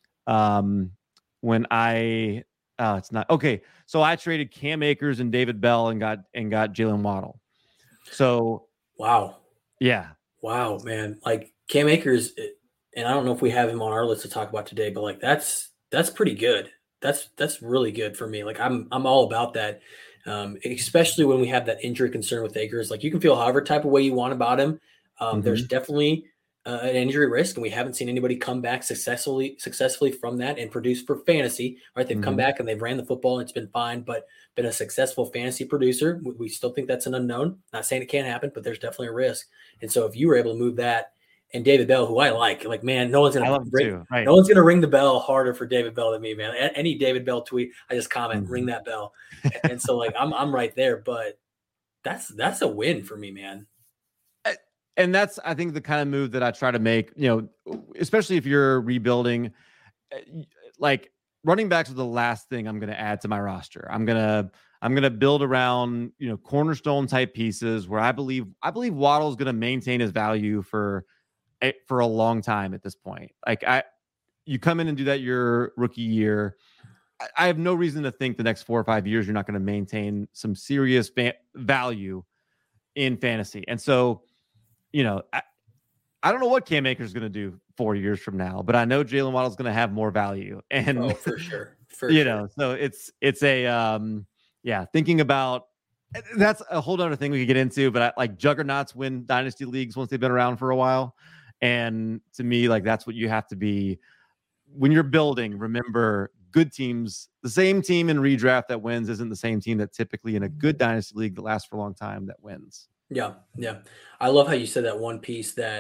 when it's not okay. So I traded Cam Akers and David Bell and got Jalen Waddle. So wow, man, like Cam Akers, and I don't know if we have him on our list to talk about today, but like that's pretty good. That's really good for me. Like I'm all about that, especially when we have that injury concern with Akers. Like you can feel however type of way you want about him. There's definitely an injury risk, and we haven't seen anybody come back successfully from that and produce for fantasy. Right? They've come back and they've ran the football, and it's been fine, but been a successful fantasy producer. We still think that's an unknown. Not saying it can't happen, but there's definitely a risk. And so if you were able to move that, and David Bell, who I like man, no one's gonna ring the bell harder for David Bell than me, man. Any David Bell tweet, I just comment, ring that bell, and so I'm right there. But that's a win for me, man. And that's, I think, the kind of move that I try to make, especially if you're rebuilding, like running backs are the last thing I'm going to add to my roster. I'm going to build around, cornerstone type pieces where I believe Waddle is going to maintain his value for a long time at this point. You come in and do that your rookie year. I have no reason to think the next 4 or 5 years, you're not going to maintain some serious value in fantasy. And so, I don't know what Cam Akers is going to do 4 years from now, but I know Jalen Waddle is going to have more value. And for sure, so it's a thinking about that's a whole other thing we could get into. But juggernauts win dynasty leagues once they've been around for a while, and to me, that's what you have to be when you're building. Remember, good teams, the same team in redraft that wins isn't the same team that typically in a good dynasty league that lasts for a long time that wins. Yeah. I love how you said that one piece that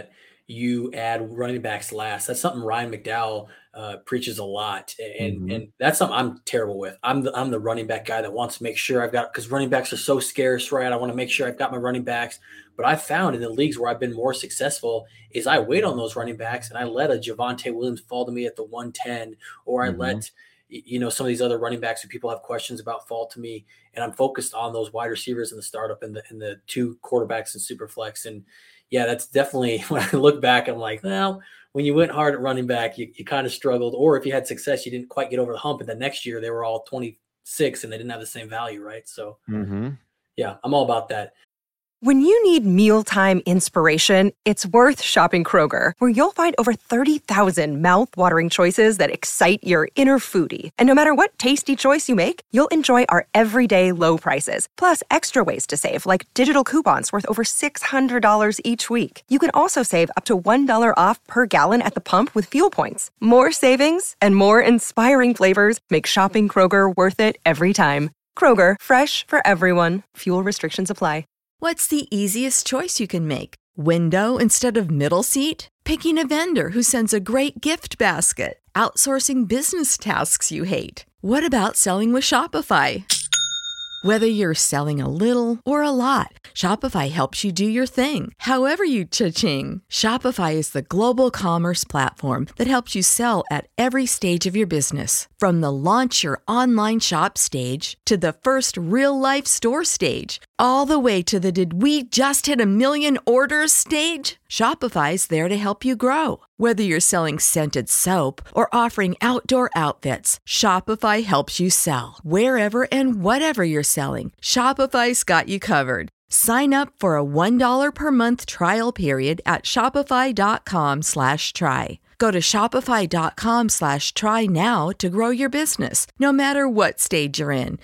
you add running backs last. That's something Ryan McDowell preaches a lot, and Mm-hmm. and that's something I'm terrible with. I'm the running back guy that wants to make sure I've got, because running backs are so scarce, right? I want to make sure I've got my running backs. But I found in the leagues where I've been more successful is I wait on those running backs and I let a Javonte Williams fall to me at the 110, or I Mm-hmm. let some of these other running backs who people have questions about fall to me, and I'm focused on those wide receivers in the startup and the two quarterbacks in Superflex. And yeah, that's definitely, when I look back, I'm like, well, when you went hard at running back, you kind of struggled, or if you had success, you didn't quite get over the hump. And the next year they were all 26 and they didn't have the same value, right? So Mm-hmm. yeah, I'm all about that. When you need mealtime inspiration, it's worth shopping Kroger, where you'll find over 30,000 mouth-watering choices that excite your inner foodie. And no matter what tasty choice you make, you'll enjoy our everyday low prices, plus extra ways to save, like digital coupons worth over $600 each week. You can also save up to $1 off per gallon at the pump with fuel points. More savings and more inspiring flavors make shopping Kroger worth it every time. Kroger, fresh for everyone. Fuel restrictions apply. What's the easiest choice you can make? Window instead of middle seat? Picking a vendor who sends a great gift basket? Outsourcing business tasks you hate? What about selling with Shopify? Whether you're selling a little or a lot, Shopify helps you do your thing, however you cha-ching. Shopify is the global commerce platform that helps you sell at every stage of your business. From the launch your online shop stage to the first real-life store stage, all the way to the did we just hit a million orders stage. Shopify's there to help you grow. Whether you're selling scented soap or offering outdoor outfits, Shopify helps you sell. Wherever and whatever you're selling, Shopify's got you covered. Sign up for a $1 per month trial period at shopify.com/try. Go to shopify.com/try now to grow your business, no matter what stage you're in.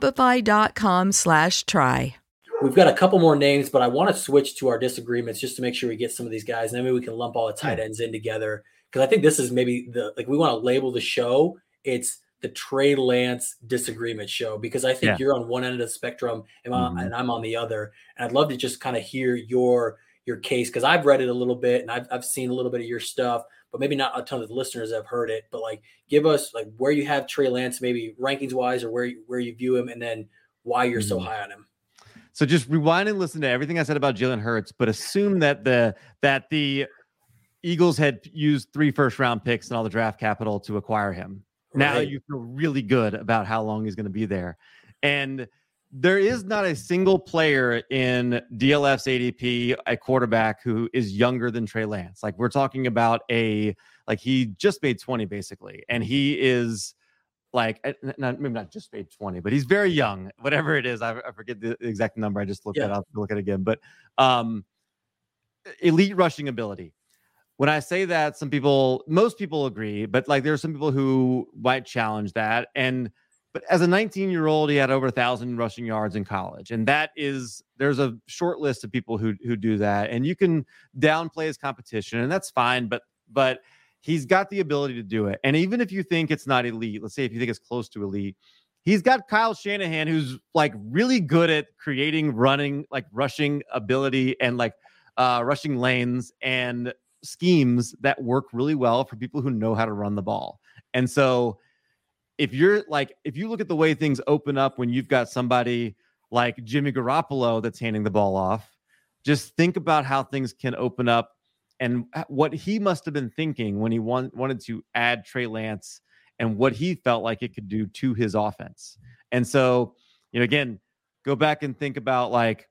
Shopify.com/try. We've got a couple more names, but I want to switch to our disagreements just to make sure we get some of these guys. And then maybe we can lump all the tight ends in together, because I think this is maybe we want to label the show. It's the Trey Lance disagreement show, because I think you're on one end of the spectrum and I'm on the other. And I'd love to just kind of hear your case, because I've read it a little bit and I've seen a little bit of your stuff, but maybe not a ton of the listeners have heard it. But give us where you have Trey Lance, maybe rankings wise, or where you view him, and then why you're so high on him. So just rewind and listen to everything I said about Jalen Hurts, but assume that the Eagles had used 3 first-round picks and all the draft capital to acquire him. Right. Now you feel really good about how long he's going to be there. And there is not a single player in DLF's ADP, a quarterback, who is younger than Trey Lance. We're talking about he just made 20 basically. And he is maybe not just made 20, but he's very young, whatever it is. I forget the exact number. I just looked at it. I'll look at it again. But elite rushing ability. When I say that, most people agree, but there are some people who might challenge that. But as a 19-year-old, he had over 1,000 rushing yards in college. And there's a short list of people who do that. And you can downplay his competition, and that's fine. But he's got the ability to do it. And even if you think it's not elite, let's say if you think it's close to elite, he's got Kyle Shanahan, who's really good at creating rushing ability and rushing lanes and schemes that work really well for people who know how to run the ball. And so if you look at the way things open up when you've got somebody like Jimmy Garoppolo that's handing the ball off, just think about how things can open up and what he must have been thinking when he wanted to add Trey Lance and what he felt like it could do to his offense. And so, again, go back and think about Mitch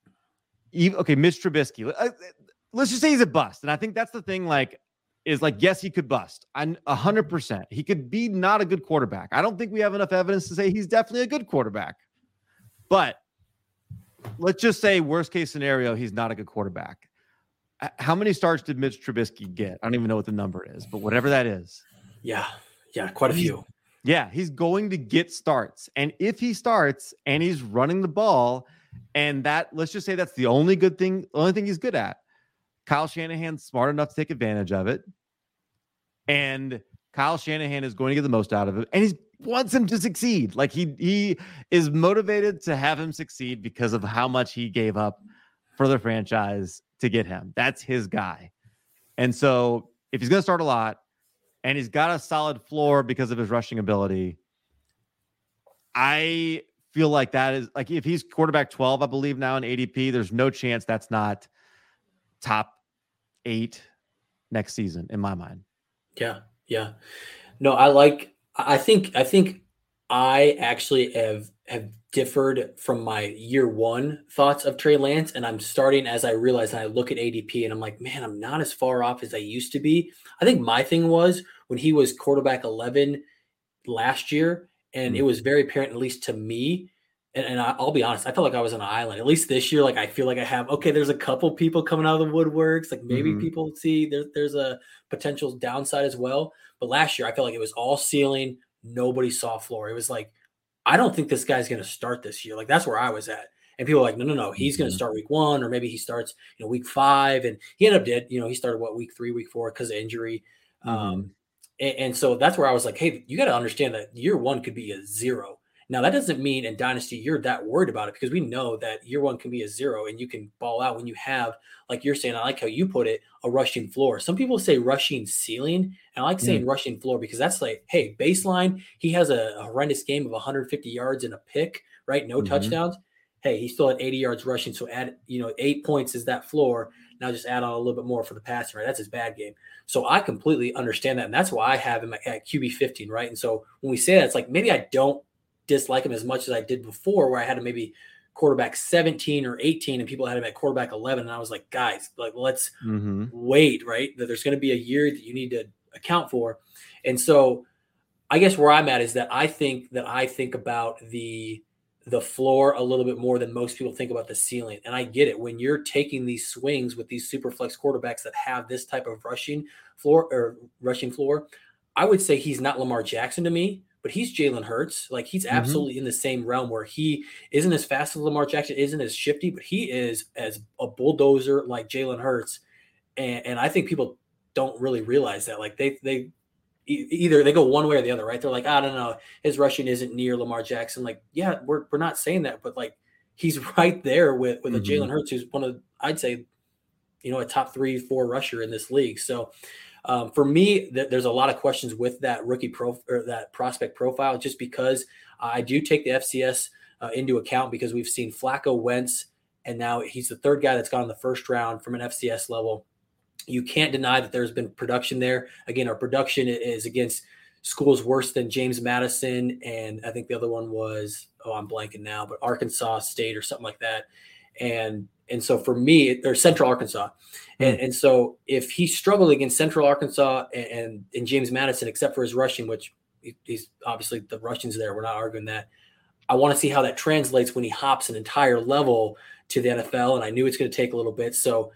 Trubisky. Let's just say he's a bust. And I think that's the thing, yes, he could bust. 100%. He could be not a good quarterback. I don't think we have enough evidence to say he's definitely a good quarterback. But let's just say worst case scenario, he's not a good quarterback. How many starts did Mitch Trubisky get? I don't even know what the number is, but whatever that is. Yeah, quite a few. Yeah, he's going to get starts. And if he starts and he's running the ball, and let's just say that's the only thing he's good at, Kyle Shanahan's smart enough to take advantage of it. And Kyle Shanahan is going to get the most out of it. And he wants him to succeed. He is motivated to have him succeed because of how much he gave up for the franchise to get him. That's his guy. And so if he's going to start a lot and he's got a solid floor because of his rushing ability, I feel like that is like, if he's quarterback 12, I believe now in ADP, there's no chance that's not top 8 next season in my mind. Yeah. Yeah. No, I think I actually have differed from my year one thoughts of Trey Lance. And I'm starting, as I realize, and I look at ADP and I'm like, man, I'm not as far off as I used to be. I think my thing was when he was quarterback 11 last year, and it was very apparent, at least to me. And I'll be honest, I felt like I was on an island. At least this year, like I feel like I have, okay, there's a couple people coming out of the woodworks. Like maybe people see there's a potential downside as well. But last year, I felt like it was all ceiling. Nobody saw floor. It was like, I don't think this guy's going to start this year. Like that's where I was at. And people were like, no, he's going to start week 1, or maybe he starts, week 5. And he ended up he started week 3, week 4 because of injury. And so that's where I was like, hey, you got to understand that year 1 could be a 0. Now, that doesn't mean in Dynasty you're that worried about it, because we know that year 1 can be a 0 and you can ball out when you have, like you're saying, I like how you put it, a rushing floor. Some people say rushing ceiling, and I like saying rushing floor because that's like, hey, baseline, he has a horrendous game of 150 yards and a pick, right? No touchdowns. Hey, he still had 80 yards rushing. So add, 8 points is that floor. Now just add on a little bit more for the passing, right? That's his bad game. So I completely understand that. And that's why I have him at QB 15, right? And so when we say that, it's like, maybe I don't dislike him as much as I did before, where I had him maybe quarterback 17 or 18 and people had him at quarterback 11. And I was like, guys, like, let's wait, right? That there's going to be a year that you need to account for. And so I guess where I'm at is that I think about the floor a little bit more than most people think about the ceiling. And I get it. When you're taking these swings with these super flex quarterbacks that have this type of rushing floor, I would say he's not Lamar Jackson to me, but he's Jalen Hurts. Like he's absolutely in the same realm, where he isn't as fast as Lamar Jackson, isn't as shifty, but he is as a bulldozer like Jalen Hurts. And I think people don't really realize that. Like they either they go one way or the other, right? They're like, I don't know, his rushing isn't near Lamar Jackson. Like, yeah, we're not saying that, but like he's right there with a Jalen Hurts, who's one of, I'd say, a top 3-4 rusher in this league. So for me, there's a lot of questions with that that prospect profile, just because I do take the FCS into account, because we've seen Flacco, Wentz, and now he's the third guy that's gone in the first round from an FCS level. You can't deny that there's been production there. Again, our production is against schools worse than James Madison, and I think the other one was, I'm blanking now, but Arkansas State or something like that. And so for me, or Central Arkansas. And so if he struggled against Central Arkansas and James Madison, except for his rushing, which he's obviously, the rushing's there, we're not arguing that. I want to see how that translates when he hops an entire level to the NFL. And I knew it's going to take a little bit. So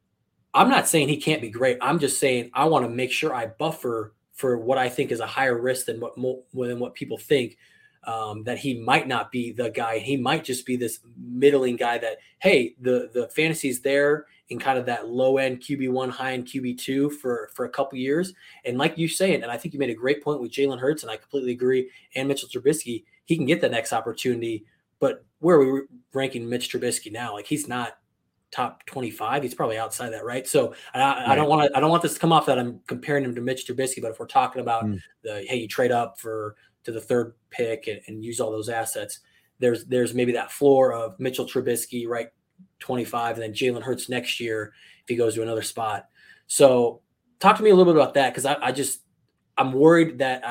I'm not saying he can't be great. I'm just saying I want to make sure I buffer for what I think is a higher risk than what people think. That he might not be the guy. He might just be this middling guy that, hey, the fantasy's there in kind of that low end QB1, high end QB2 for a couple years. And like you saying, and I think you made a great point with Jalen Hurts, and I completely agree, and Mitchell Trubisky, he can get the next opportunity. But where are we ranking Mitch Trubisky now? Like he's not top 25. He's probably outside that, right? So I don't want this to come off that I'm comparing him to Mitch Trubisky. But if we're talking about you trade up to the third pick and use all those assets, there's maybe that floor of Mitchell Trubisky, right, 25, and then Jalen Hurts next year if he goes to another spot. So talk to me a little bit about that, because I'm worried that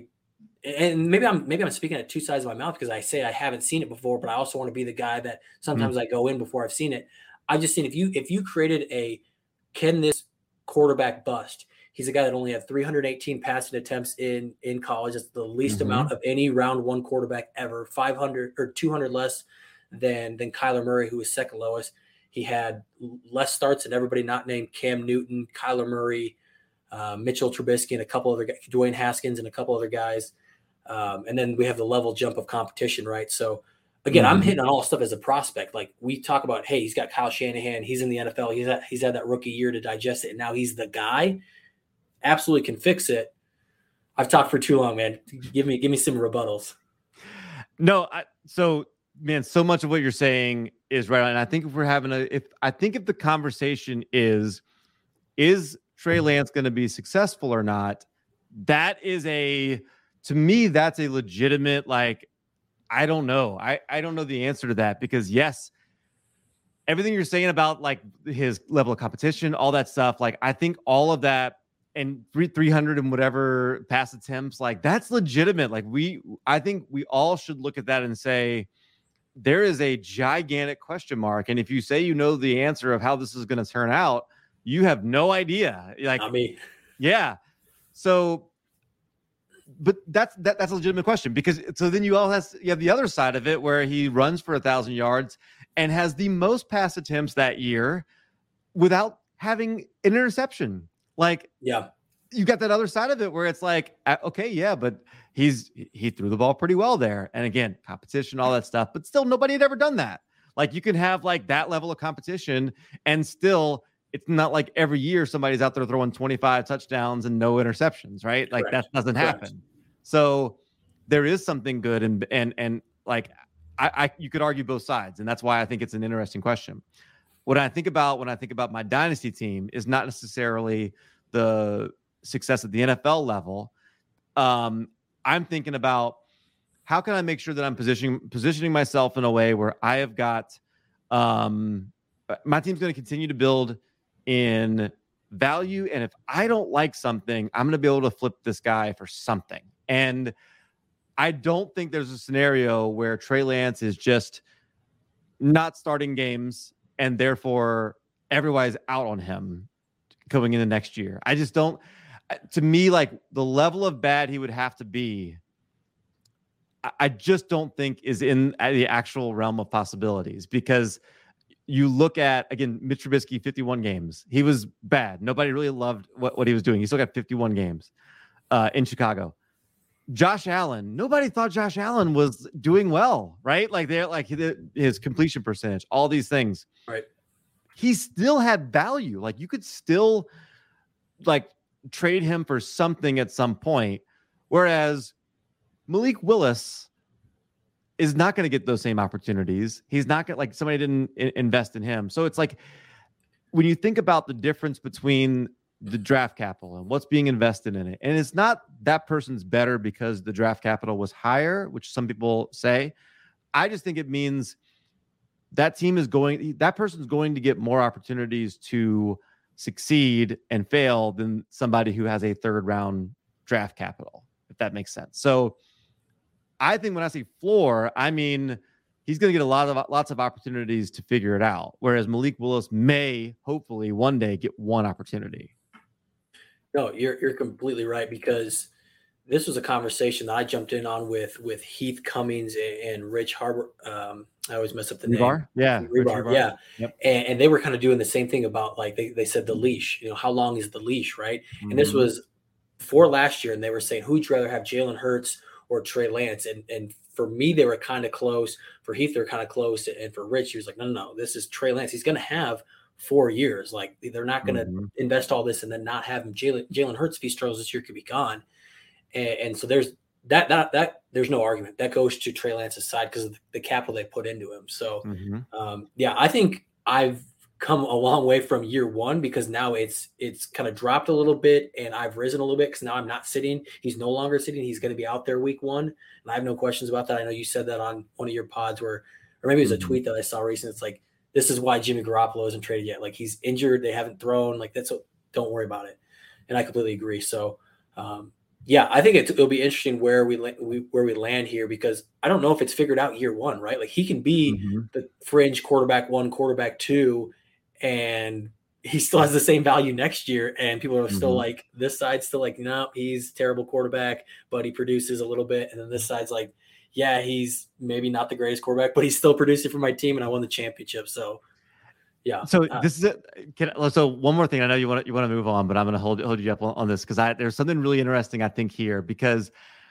and maybe I'm speaking at two sides of my mouth, because I say I haven't seen it before, but I also want to be the guy that sometimes I go in before I've seen it. I just seen if you created can this quarterback bust? He's a guy that only had 318 passing attempts in college. That's the least amount of any round 1 quarterback ever. 500 or 200 less than Kyler Murray, who was second lowest. He had less starts than everybody not named Cam Newton, Kyler Murray, Mitchell Trubisky, and a couple other guys, Dwayne Haskins, and a couple other guys. And then we have the level jump of competition, right? So again, I'm hitting on all stuff as a prospect. Like we talk about, hey, he's got Kyle Shanahan. He's in the NFL. He's had that rookie year to digest it, and now he's the guy. Absolutely can fix it. I've talked for too long, man. Give me some rebuttals. No, so much of what you're saying is right on. And I think if we're having if the conversation is Trey Lance going to be successful or not? That is to me, that's a legitimate, like, I don't know. I don't know the answer to that, because yes, everything you're saying about like his level of competition, all that stuff, like I think all of that, and 300 and whatever pass attempts, like that's legitimate. Like I think we all should look at that and say, there is a gigantic question mark. And if you say you know the answer of how this is going to turn out, you have no idea. Like, not me. Yeah. So, but that's a legitimate question, because so then you have the other side of it where he runs for 1,000 yards and has the most pass attempts that year without having an interception. Like, yeah, you got that other side of it where it's like, okay, yeah, but he threw the ball pretty well there. And again, competition, all that stuff, but still nobody had ever done that. Like, you can have like that level of competition and still it's not like every year somebody's out there throwing 25 touchdowns and no interceptions, right? Like that doesn't happen. So there is something good and like you could argue both sides, and that's why I think it's an interesting question. What I think about when I think about my dynasty team is not necessarily the success at the NFL level. I'm thinking about how can I make sure that I'm positioning myself in a way where I have got my team's going to continue to build in value. And if I don't like something, I'm going to be able to flip this guy for something. And I don't think there's a scenario where Trey Lance is just not starting games and therefore everybody's out on him going into next year. I just don't. To me, like the level of bad he would have to be, I just don't think is in the actual realm of possibilities, because you look at, again, Mitch Trubisky, 51 games. He was bad. Nobody really loved what he was doing. He still got 51 games in Chicago. Josh Allen, nobody thought Josh Allen was doing well, right? Like they're like his completion percentage, all these things. Right. He still had value. Like you could still like trade him for something at some point. Whereas Malik Willis is not going to get those same opportunities. He's not going to, like, somebody didn't invest in him. So it's like, when you think about the difference between the draft capital and what's being invested in it, and it's not that person's better because the draft capital was higher, which some people say. I just think it means that person's going to get more opportunities to succeed and fail than somebody who has a third round draft capital, if that makes sense. So I think when I say floor, I mean he's going to get lots of opportunities to figure it out, whereas Malik Willis may hopefully one day get one opportunity. No, you're completely right, because this was a conversation that I jumped in on with Heath Cummings and Rich Harbor. I always mess up the name. Yeah. Rebar. Yeah. Yep. And they were kind of doing the same thing about, like, they said the leash, how long is the leash, right? Mm-hmm. And this was before last year, and they were saying, who'd you rather have, Jalen Hurts or Trey Lance? And for me, they were kind of close. For Heath, they're kind of close. And for Rich, he was like, no, this is Trey Lance. He's going to have 4 years. Like, they're not going to invest all this and then not have him. Jalen Hurts, if he struggles this year, could be gone. And so there's that there's no argument that goes to Trey Lance's side because of the capital they put into him. So I think I've come a long way from year one, because now it's kind of dropped a little bit and I've risen a little bit, because now I'm not sitting. He's no longer sitting. He's going to be out there week one. And I have no questions about that. I know you said that on one of your pods or maybe it was a tweet that I saw recently. It's like, this is why Jimmy Garoppolo isn't traded yet. Like, he's injured. They haven't thrown. Like, don't worry about it. And I completely agree. So, I think it'll be interesting where we land here, because I don't know if it's figured out year one, right? Like, he can be the fringe quarterback 1, quarterback 2, and he still has the same value next year. And people are still like, this side's still like, no, he's terrible quarterback, but he produces a little bit. And then this side's like, yeah, he's maybe not the greatest quarterback, but he's still producing for my team, and I won the championship. So, yeah. So this is it. So one more thing. I know you want to move on, but I'm going to hold you up on this, because there's something really interesting, I think, here, because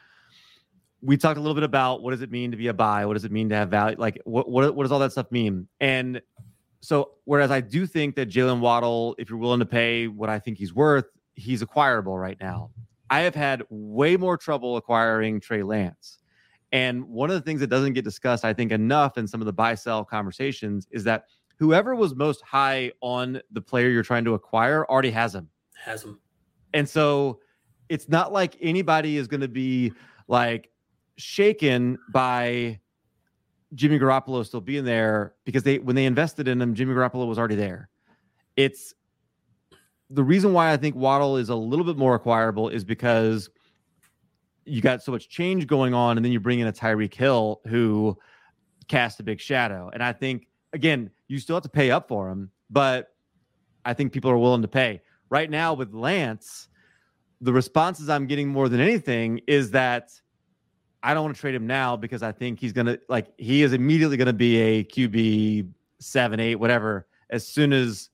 we talked a little bit about what does it mean to be a buy? What does it mean to have value? Like, what does all that stuff mean? And so, whereas I do think that Jalen Waddle, if you're willing to pay what I think he's worth, he's acquirable right now. I have had way more trouble acquiring Trey Lance. And one of the things that doesn't get discussed, I think, enough in some of the buy-sell conversations is that whoever was most high on the player you're trying to acquire already has him. Has him. And so it's not like anybody is going to be like shaken by Jimmy Garoppolo still being there, because when they invested in him, Jimmy Garoppolo was already there. It's the reason why I think Waddle is a little bit more acquirable is because you got so much change going on, and then you bring in a Tyreek Hill who cast a big shadow. And I think, again, you still have to pay up for him, but I think people are willing to pay. Right now with Lance, the responses I'm getting more than anything is that I don't want to trade him now because I think he is immediately going to be a QB 7, 8, whatever, as soon as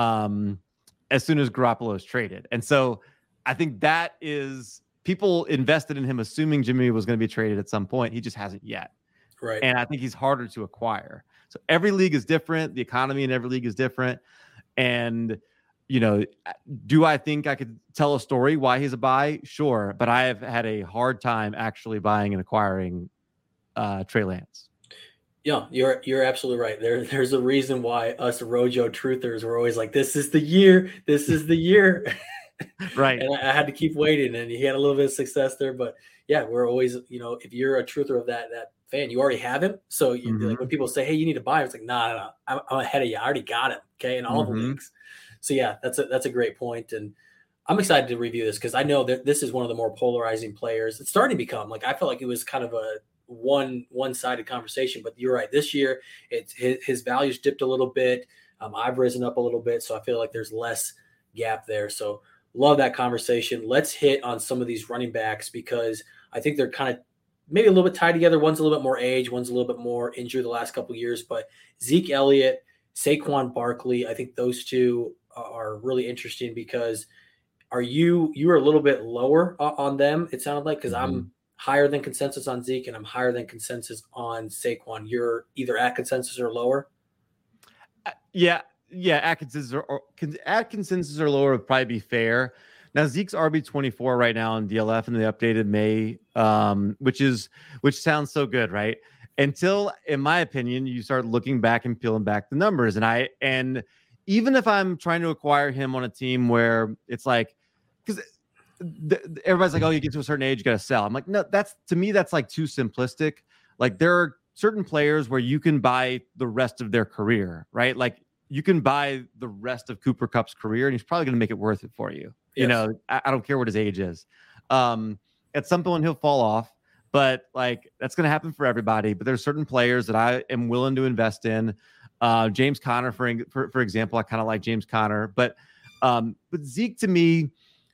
Garoppolo is traded. And so I think that is, people invested in him assuming Jimmy was going to be traded at some point. He just hasn't yet. Right. And I think he's harder to acquire. So every league is different. The economy in every league is different. And, do I think I could tell a story why he's a buy? Sure. But I have had a hard time actually buying and acquiring Trey Lance. Yeah, you're absolutely right. There's a reason why us Rojo truthers were always like, this is the year. This is the year. Right. And I had to keep waiting, and he had a little bit of success there. But yeah, we're always, if you're a truther of that fan, you already have him. So like when people say, hey, you need to buy him, it's like, no, I'm ahead of you. I already got him. Okay. In all the leagues. So yeah, that's a great point. And I'm excited to review this because I know that this is one of the more polarizing players. It's starting to become like, I felt like it was kind of a one-sided conversation, but you're right. This year his values dipped a little bit. I've risen up a little bit. So I feel like there's less gap there. So love that conversation. Let's hit on some of these running backs because I think they're kind of maybe a little bit tied together. One's a little bit more age, one's a little bit more injured the last couple of years, but Zeke Elliott, Saquon Barkley, I think those two are really interesting because you are a little bit lower on them, it sounded like, because I'm higher than consensus on Zeke and I'm higher than consensus on Saquon. You're either at consensus or lower? Yeah, at consensus or lower would probably be fair. Now Zeke's RB24 right now in DLF in the updated May, which sounds so good, right? Until, in my opinion, you start looking back and peeling back the numbers. And even if I'm trying to acquire him on a team where it's like, because everybody's like, oh, you get to a certain age, you got to sell. I'm like, no, to me, that's like too simplistic. Like there are certain players where you can buy the rest of their career, right? Like you can buy the rest of Cooper Kupp's career and he's probably going to make it worth it for you. Yes. I don't care what his age is. At some point he'll fall off, but like that's going to happen for everybody. But there's certain players that I am willing to invest in. James Conner, for example, I kind of like James Conner, but Zeke to me,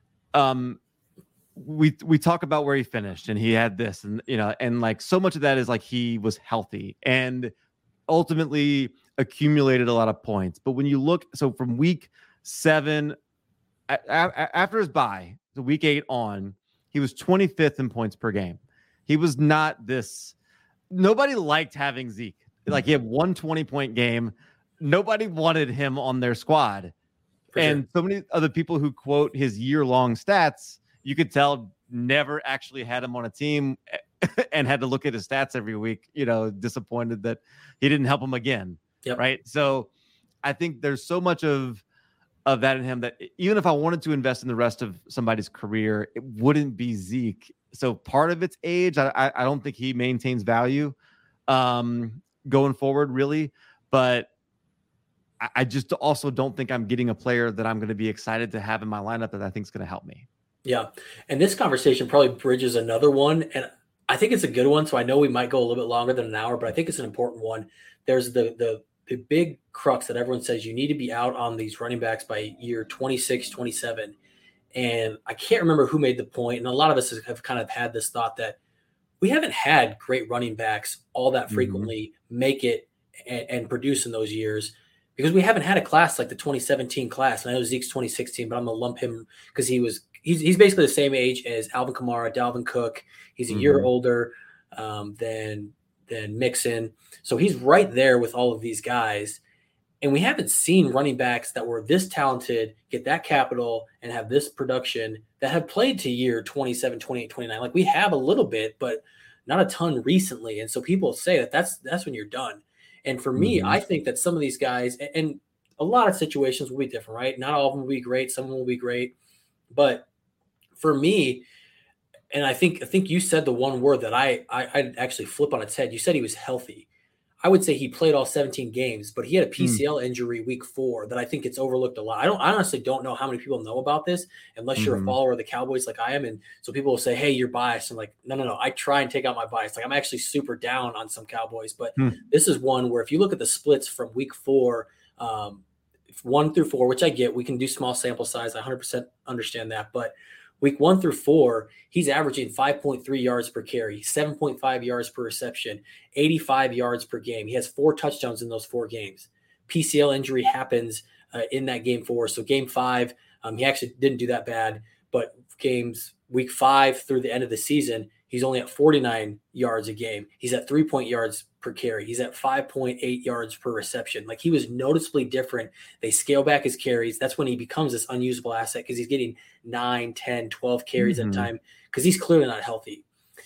we talk about where he finished and he had this and like so much of that is like he was healthy and ultimately accumulated a lot of points. But when you look, so from week 7 after his bye, the week 8 on, he was 25th in points per game. He was not this. Nobody liked having Zeke. Like he had 1 20-point game. Nobody wanted him on their squad. And so many other people who quote his year-long stats, you could tell never actually had him on a team and had to look at his stats every week, disappointed that he didn't help him again. Yep. Right. So I think there's so much of that in him that even if I wanted to invest in the rest of somebody's career, it wouldn't be Zeke. So part of it's age. I don't think he maintains value going forward, really. But I just also don't think I'm getting a player that I'm going to be excited to have in my lineup that I think is going to help me. Yeah. And this conversation probably bridges another one. And I think it's a good one. So I know we might go a little bit longer than an hour, but I think it's an important one. There's the big crux that everyone says you need to be out on these running backs by year 26, 27. And I can't remember who made the point. And a lot of us have kind of had this thought that we haven't had great running backs all that frequently make it and produce in those years because we haven't had a class like the 2017 class. And I know Zeke's 2016, but I'm going to lump him because he's basically the same age as Alvin Kamara, Dalvin Cook. He's a year older than Mixon. So he's right there with all of these guys. And we haven't seen running backs that were this talented, get that capital, and have this production that have played to year 27, 28, 29. Like we have a little bit, but not a ton recently. And so people say that's when you're done. And for me, I think that some of these guys, and a lot of situations will be different, right? Not all of them will be great. Some of them will be great. But for me, and I think you said the one word that I actually flip on its head. You said he was healthy. I would say he played all 17 games, but he had a PCL injury week 4 that I think gets overlooked a lot. I honestly don't know how many people know about this unless you're a follower of the Cowboys like I am. And so people will say, hey, you're biased. I'm like, no. I try and take out my bias. Like I'm actually super down on some Cowboys, but this is one where if you look at the splits from week 4, 1 through 4, which I get, we can do small sample size. I 100% understand that. But week 1 through 4, he's averaging 5.3 yards per carry, 7.5 yards per reception, 85 yards per game. He has 4 touchdowns in those 4 games. PCL injury happens in that game 4. So game 5, he actually didn't do that bad. But games week 5 through the end of the season, he's only at 49 yards a game. He's at 3 yards per carry. He's at 5.8 yards per reception. Like he was noticeably different. They scale back his carries. That's when he becomes this unusable asset because he's getting 9, 10, 12 carries at a time because he's clearly not healthy.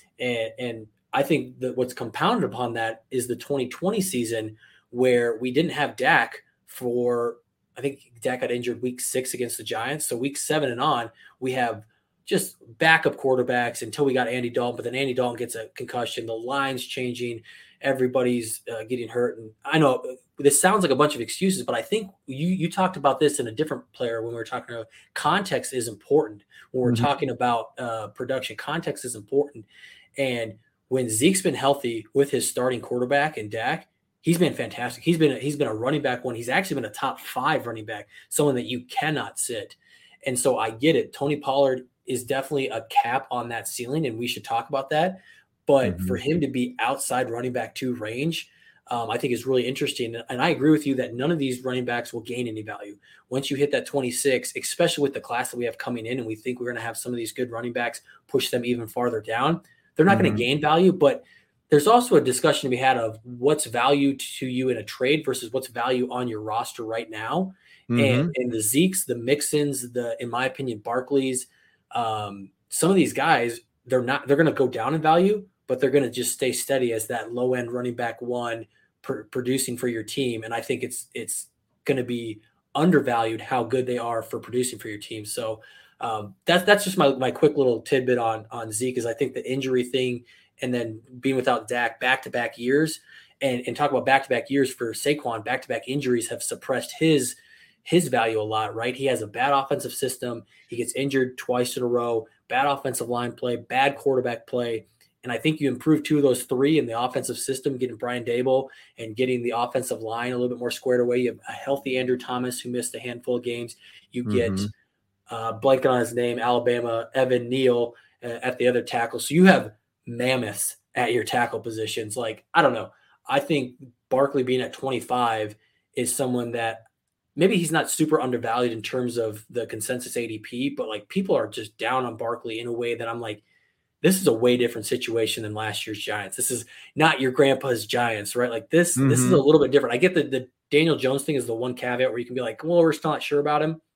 And I think that what's compounded upon that is the 2020 season where we didn't have Dak for, I think Dak got injured week 6 against the Giants. So week 7 and on, we have just backup quarterbacks until we got Andy Dalton, but then Andy Dalton gets a concussion, the line's changing, everybody's getting hurt. And I know this sounds like a bunch of excuses, but I think you talked about this in a different player when we were talking about context is important. When we're talking about production, context is important. And when Zeke's been healthy with his starting quarterback and Dak, he's been fantastic. He's been a running back one. He's actually been a top 5 running back, someone that you cannot sit. And so I get it. Tony Pollard is definitely a cap on that ceiling, and we should talk about that. But for him to be outside running back 2 range, I think is really interesting. And I agree with you that none of these running backs will gain any value. Once you hit that 26, especially with the class that we have coming in, and we think we're going to have some of these good running backs push them even farther down, they're not going to gain value. But there's also a discussion to be had of what's value to you in a trade versus what's value on your roster right now. And the Zekes, the Mixons, in my opinion, Barkleys, some of these guys, they're going to go down in value, but they're going to just stay steady as that low end running back 1 producing for your team. And I think it's going to be undervalued how good they are for producing for your team. So that's just my quick little tidbit on Zeke is I think the injury thing and then being without Dak back-to-back years and talk about back-to-back years for Saquon, back-to-back injuries have suppressed his value a lot, right? He has a bad offensive system. He gets injured twice in a row, bad offensive line play, bad quarterback play. And I think you improve 2 of those 3 in the offensive system, getting Brian Daboll and getting the offensive line a little bit more squared away. You have a healthy Andrew Thomas who missed a handful of games. You get, blanking on his name, Alabama, Evan Neal at the other tackle. So you have mammoths at your tackle positions. Like, I don't know. I think Barkley being at 25 is someone that maybe he's not super undervalued in terms of the consensus ADP, but like people are just down on Barkley in a way that I'm like, this is a way different situation than last year's Giants. This is not your grandpa's Giants, right? Like this is a little bit different. I get the Daniel Jones thing is the one caveat where you can be like, well, we're still not sure about him.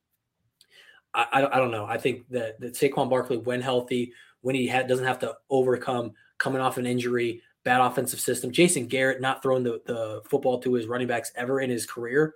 I don't know. I think that Saquon Barkley, when healthy, when he doesn't have to overcome coming off an injury, bad offensive system, Jason Garrett not throwing the football to his running backs ever in his career.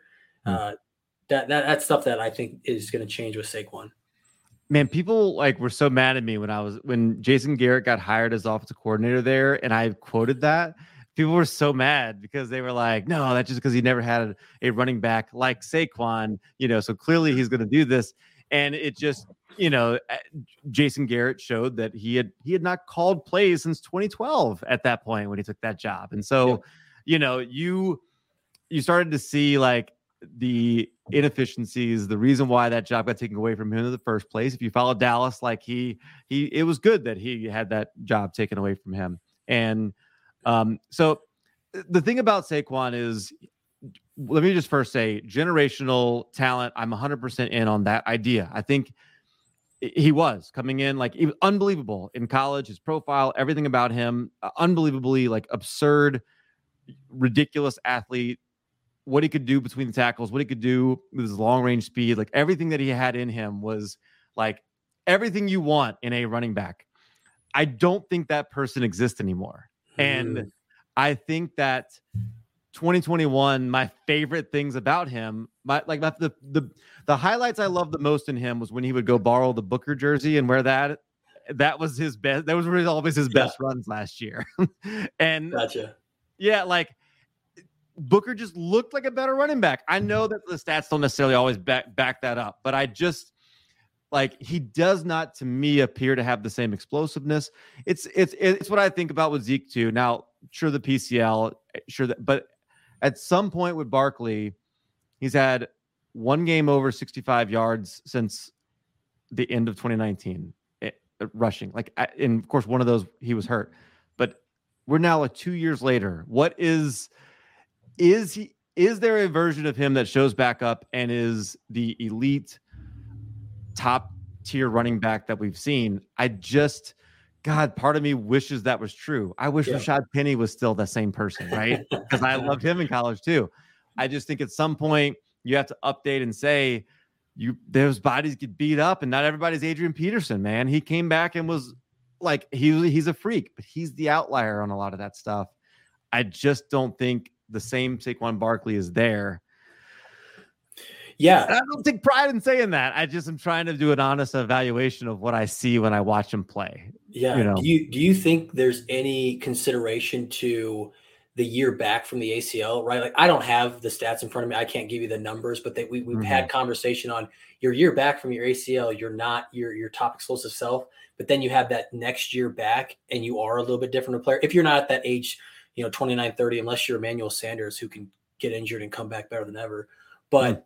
That's stuff that I think is going to change with Saquon. Man, people were so mad at me when Jason Garrett got hired as offensive coordinator there, and I quoted that. People were so mad because they were like, "No, that's just because he never had a running back like Saquon, so clearly he's going to do this." And it just, Jason Garrett showed that he had not called plays since 2012 at that point when he took that job, and so, you started to see the inefficiencies, the reason why that job got taken away from him in the first place. If you follow Dallas, it was good that he had that job taken away from him. And so the thing about Saquon is, let me just first say, generational talent. I'm 100% in on that idea. I think he was coming in he was unbelievable in college. His profile, everything about him, unbelievably absurd, ridiculous athlete. What he could do between the tackles, what he could do with his long range speed, everything that he had in him was everything you want in a running back. I don't think that person exists anymore. And I think that 2021, my favorite things about him, the highlights I loved the most in him was when he would go borrow the Booker jersey and wear that. That was his best. That was really always his best runs last year. And gotcha. Yeah, like Booker just looked like a better running back. I know that the stats don't necessarily always back that up, but I just like he does not, to me, appear to have the same explosiveness. It's what I think about with Zeke too. Now, sure, the PCL, but at some point with Barkley, he's had one game over 65 yards since the end of 2019 rushing. And of course, one of those he was hurt, but we're now like 2 years later. What is there a version of him that shows back up and is the elite top tier running back that we've seen? Part of me wishes that was true. I wish Rashad Penny was still the same person, right? Because I loved him in college too. I just think at some point you have to update and say those bodies get beat up, and not everybody's Adrian Peterson, man. He came back and was like, he's a freak, but he's the outlier on a lot of that stuff. I just don't think the same Saquon Barkley is there. Yeah. And I don't take pride in saying that. I just am trying to do an honest evaluation of what I see when I watch him play. Yeah. Do you think there's any consideration to the year back from the ACL, right? Like, I don't have the stats in front of me. I can't give you the numbers, but we've had conversation on your year back from your ACL. You're not your top explosive self, but then you have that next year back and you are a little bit different a player. If you're not at that age, 29, 30, unless you're Emmanuel Sanders, who can get injured and come back better than ever. But,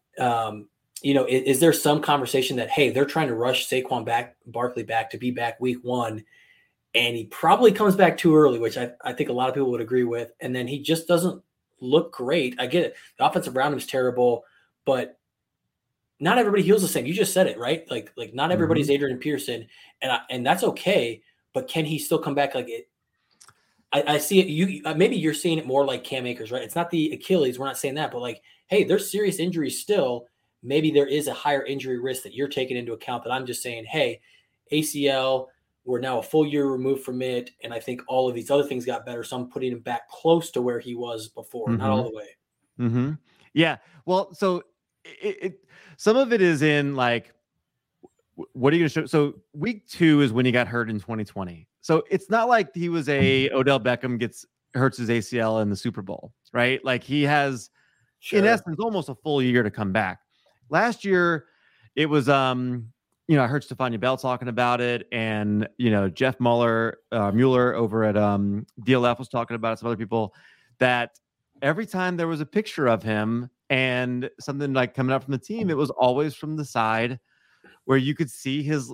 is there some conversation that, hey, they're trying to rush Barkley back to be back week 1, and he probably comes back too early, which I think a lot of people would agree with. And then he just doesn't look great. I get it. The offensive around him is terrible, but not everybody heals the same. You just said it, right? Like not everybody's Adrian Peterson, and that's okay. But can he still come back? Like it, I see it. You maybe you're seeing it more like Cam Akers, right? It's not the Achilles. We're not saying that, but like, hey, there's serious injuries still. Maybe there is a higher injury risk that you're taking into account. That I'm just saying, hey, ACL, we're now a full year removed from it, and I think all of these other things got better. So I'm putting him back close to where he was before, not all the way. Yeah. Well, so some of it is in like, what are you going to show? So week 2 is when he got hurt in 2020. So it's not like he was Odell Beckham hurts his ACL in the Super Bowl, right? Like he has, in essence, almost a full year to come back. Last year, it was, I heard Stephania Bell talking about it, and Jeff Mueller over at DLF was talking about it. Some other people, that every time there was a picture of him and something like coming up from the team, it was always from the side where you could see his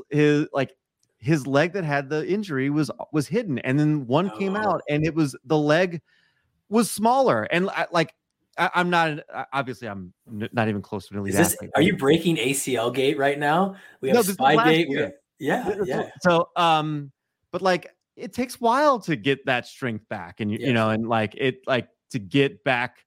leg that had the injury was hidden, and then one came out, and the leg was smaller, and I'm not even close to an elite athlete. Are you breaking ACL gate right now? We have Spygate. Yeah. So, but like it takes a while to get that strength back, and to get back.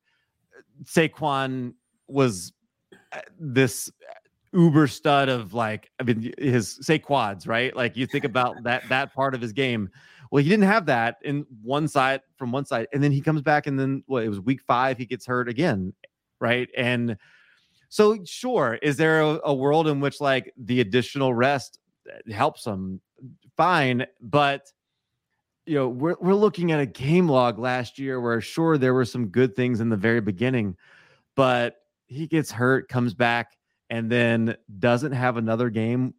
Saquon was this uber stud of his Saquads, right? Like you think about that part of his game. Well, he didn't have that from one side, and then he comes back, and then it was week 5, he gets hurt again, right? And so, sure, is there a world in which like the additional rest helps him? Fine, but we're looking at a game log last year where sure there were some good things in the very beginning, but he gets hurt, comes back, and then doesn't have another game.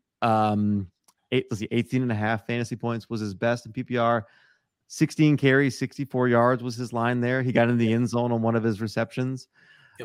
18.5 fantasy points was his best in PPR. 16 carries, 64 yards was his line there. He got in the end zone on one of his receptions. Yep.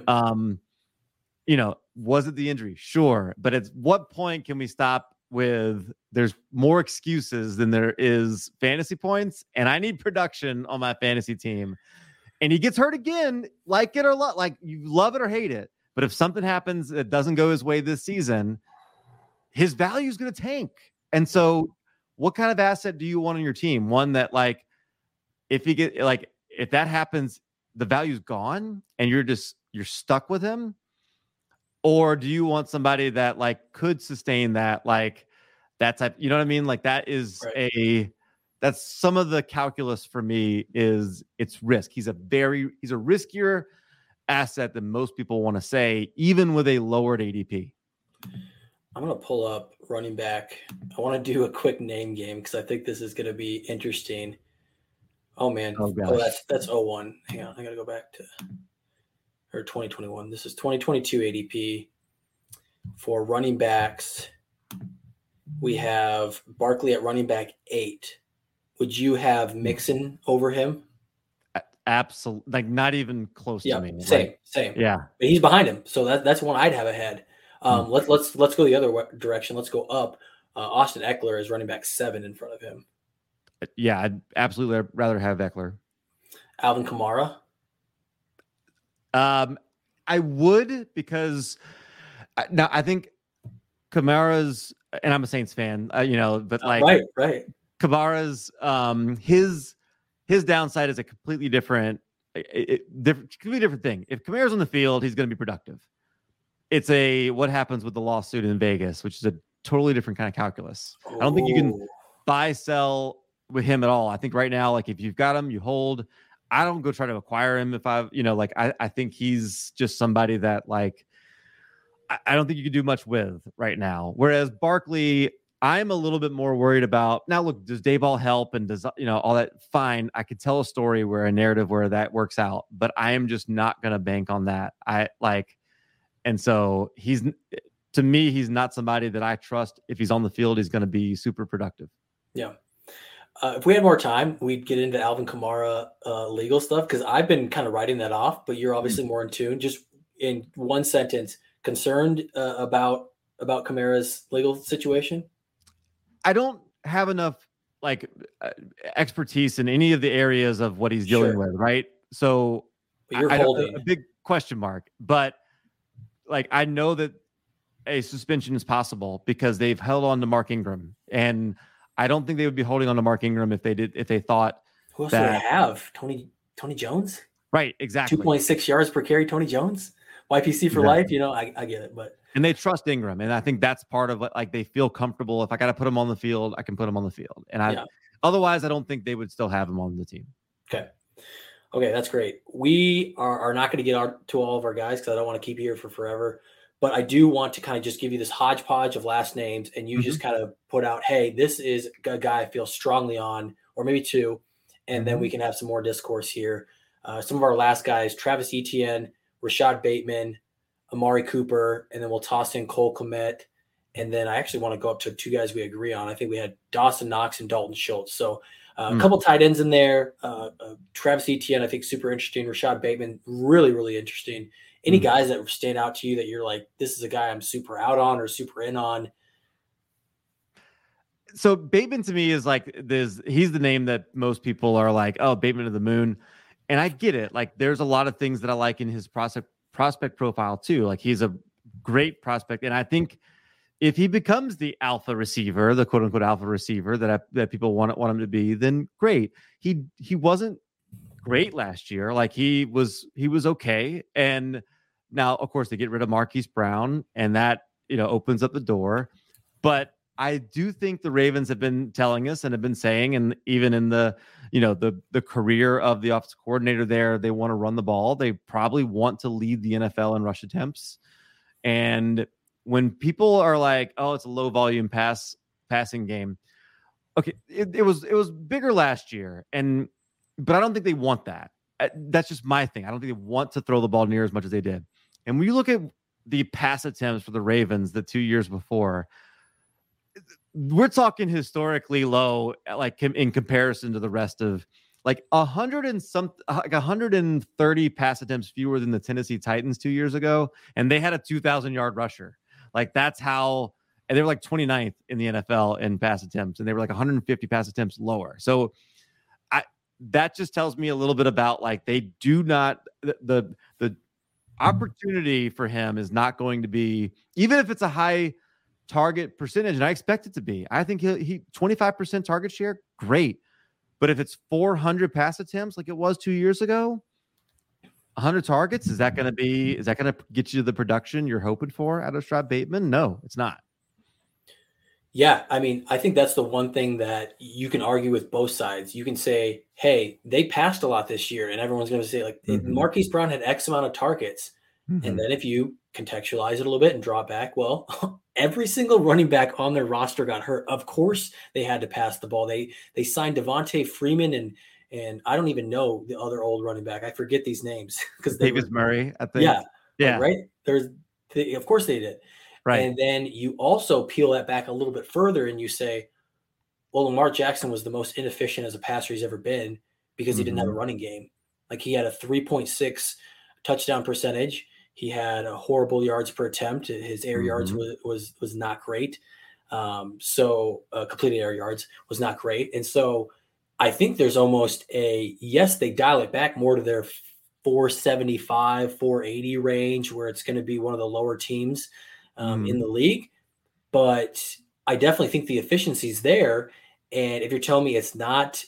Was it the injury? Sure. But at what point can we stop with there's more excuses than there is fantasy points, and I need production on my fantasy team, and he gets hurt again, like it or like you love it or hate it. But if something happens that doesn't go his way this season, his value is going to tank. And so what kind of asset do you want on your team? One that if that happens, the value's gone and you're stuck with him? Or do you want somebody that could sustain that, that type, you know what I mean? Like that is right. that's some of the calculus for me. Is it's risk. He's a riskier asset than most people want to say, even with a lowered ADP. I'm going to pull up running back. I want to do a quick name game because I think this is going to be interesting. Oh, man. Oh, that's 01. Hang on. I got to go back to 2021. This is 2022 ADP. For running backs, we have Barkley at running back 8. Would you have Mixon over him? Absolutely. Like, not even close to me. Same. Yeah. But he's behind him. So that's one I'd have ahead. Let's go the other direction. Let's go up. Austin Eckler is running back 7 in front of him. Yeah, I'd absolutely rather have Eckler. Alvin Kamara. I would, because now I think Kamara's, and I'm a Saints fan, but like right. Kamara's his downside is a completely different thing. If Kamara's on the field, he's going to be productive. It's what happens with the lawsuit in Vegas, which is a totally different kind of calculus. I don't think you can buy, sell with him at all. I think right now, like, if you've got him, you hold. I don't go try to acquire him if I think he's just somebody that, like, I don't think you can do much with right now. Whereas Barkley, I'm a little bit more worried about. Now, look, does Dayball help and does, all that? Fine. I could tell a narrative where that works out, but I am just not going to bank on that. And so to me, he's not somebody that I trust. If he's on the field, he's going to be super productive. Yeah. If we had more time, we'd get into Alvin Kamara legal stuff, because I've been kind of writing that off, but you're obviously more in tune. Just in one sentence, concerned about Kamara's legal situation? I don't have enough expertise in any of the areas of what he's dealing with, right? So you're holding a big question mark, but I know that a suspension is possible because they've held on to Mark Ingram, and I don't think they would be holding on to Mark Ingram if they thought. Who else would they have? Tony Jones? Right, exactly. 2.6 yards per carry, Tony Jones? YPC for life, I get it. And they trust Ingram, and I think that's part of it. They feel comfortable. If I got to put him on the field, I can put him on the field. And otherwise, I don't think they would still have him on the team. Okay, that's great. We are not going to get to all of our guys because I don't want to keep you here for forever. But I do want to kind of just give you this hodgepodge of last names, and you just kind of put out, hey, this is a guy I feel strongly on, or maybe two, and then we can have some more discourse here. Some of our last guys, Travis Etienne, Rashad Bateman, Amari Cooper, and then we'll toss in Cole Kmet. And then I actually want to go up to 2 guys we agree on. I think we had Dawson Knox and Dalton Schultz. So a couple tight ends in there. Travis Etienne, I think, super interesting. Rashad Bateman, really, really interesting. Any guys that stand out to you that you're like, this is a guy I'm super out on or super in on? So Bateman to me is he's the name that most people are like, oh, Bateman to the moon. And I get it. There's a lot of things that I like in his prospect profile too. He's a great prospect. And I think if he becomes the alpha receiver, the quote unquote alpha receiver that people want him to be, then great. He wasn't great last year. He was okay. And now, of course, they get rid of Marquise Brown, and that, opens up the door. But I do think the Ravens have been telling us and have been saying, and even in the career of the offensive coordinator there, they want to run the ball. They probably want to lead the NFL in rush attempts. And when people are like, oh, it's a low volume passing game. Okay. It was bigger last year. But I don't think they want that. That's just my thing. I don't think they want to throw the ball near as much as they did. And when you look at the pass attempts for the Ravens the 2 years before, we're talking historically low, in comparison to the rest of 130 pass attempts fewer than the Tennessee Titans 2 years ago. And they had a 2,000-yard rusher. That's how, and they were 29th in the NFL in pass attempts, and they were 150 pass attempts lower. So that just tells me a little bit about they do not, the opportunity for him is not going to be, even if it's a high target percentage, and I expect it to be. I think he 25% target share, great. But if it's 400 pass attempts like it was 2 years ago, 100 targets, is that going to get you the production you're hoping for out of Rashad Bateman? No, it's not. Yeah, I mean, I think that's the one thing that you can argue with both sides. You can say, hey, they passed a lot this year, and everyone's going to say, like, Marquise Brown had X amount of targets. And then if you contextualize it a little bit and draw it back, well, every single running back on their roster got hurt. Of course, they had to pass the ball. They signed Devontae Freeman and I don't even know the other old running back. I forget these names because Davis Murray, I think. Yeah, right. Of course they did. Right. And then you also peel that back a little bit further and you say, well, Lamar Jackson was the most inefficient as a passer he's ever been because he didn't have a running game. Like he had a 3.6 touchdown percentage. He had a horrible yards per attempt. His air yards was not great. So completed air yards was not great. And so I think there's almost yes, they dial it back more to their 475, 480 range where it's going to be one of the lower teams in the league. But I definitely think the efficiency is there. And if you're telling me it's not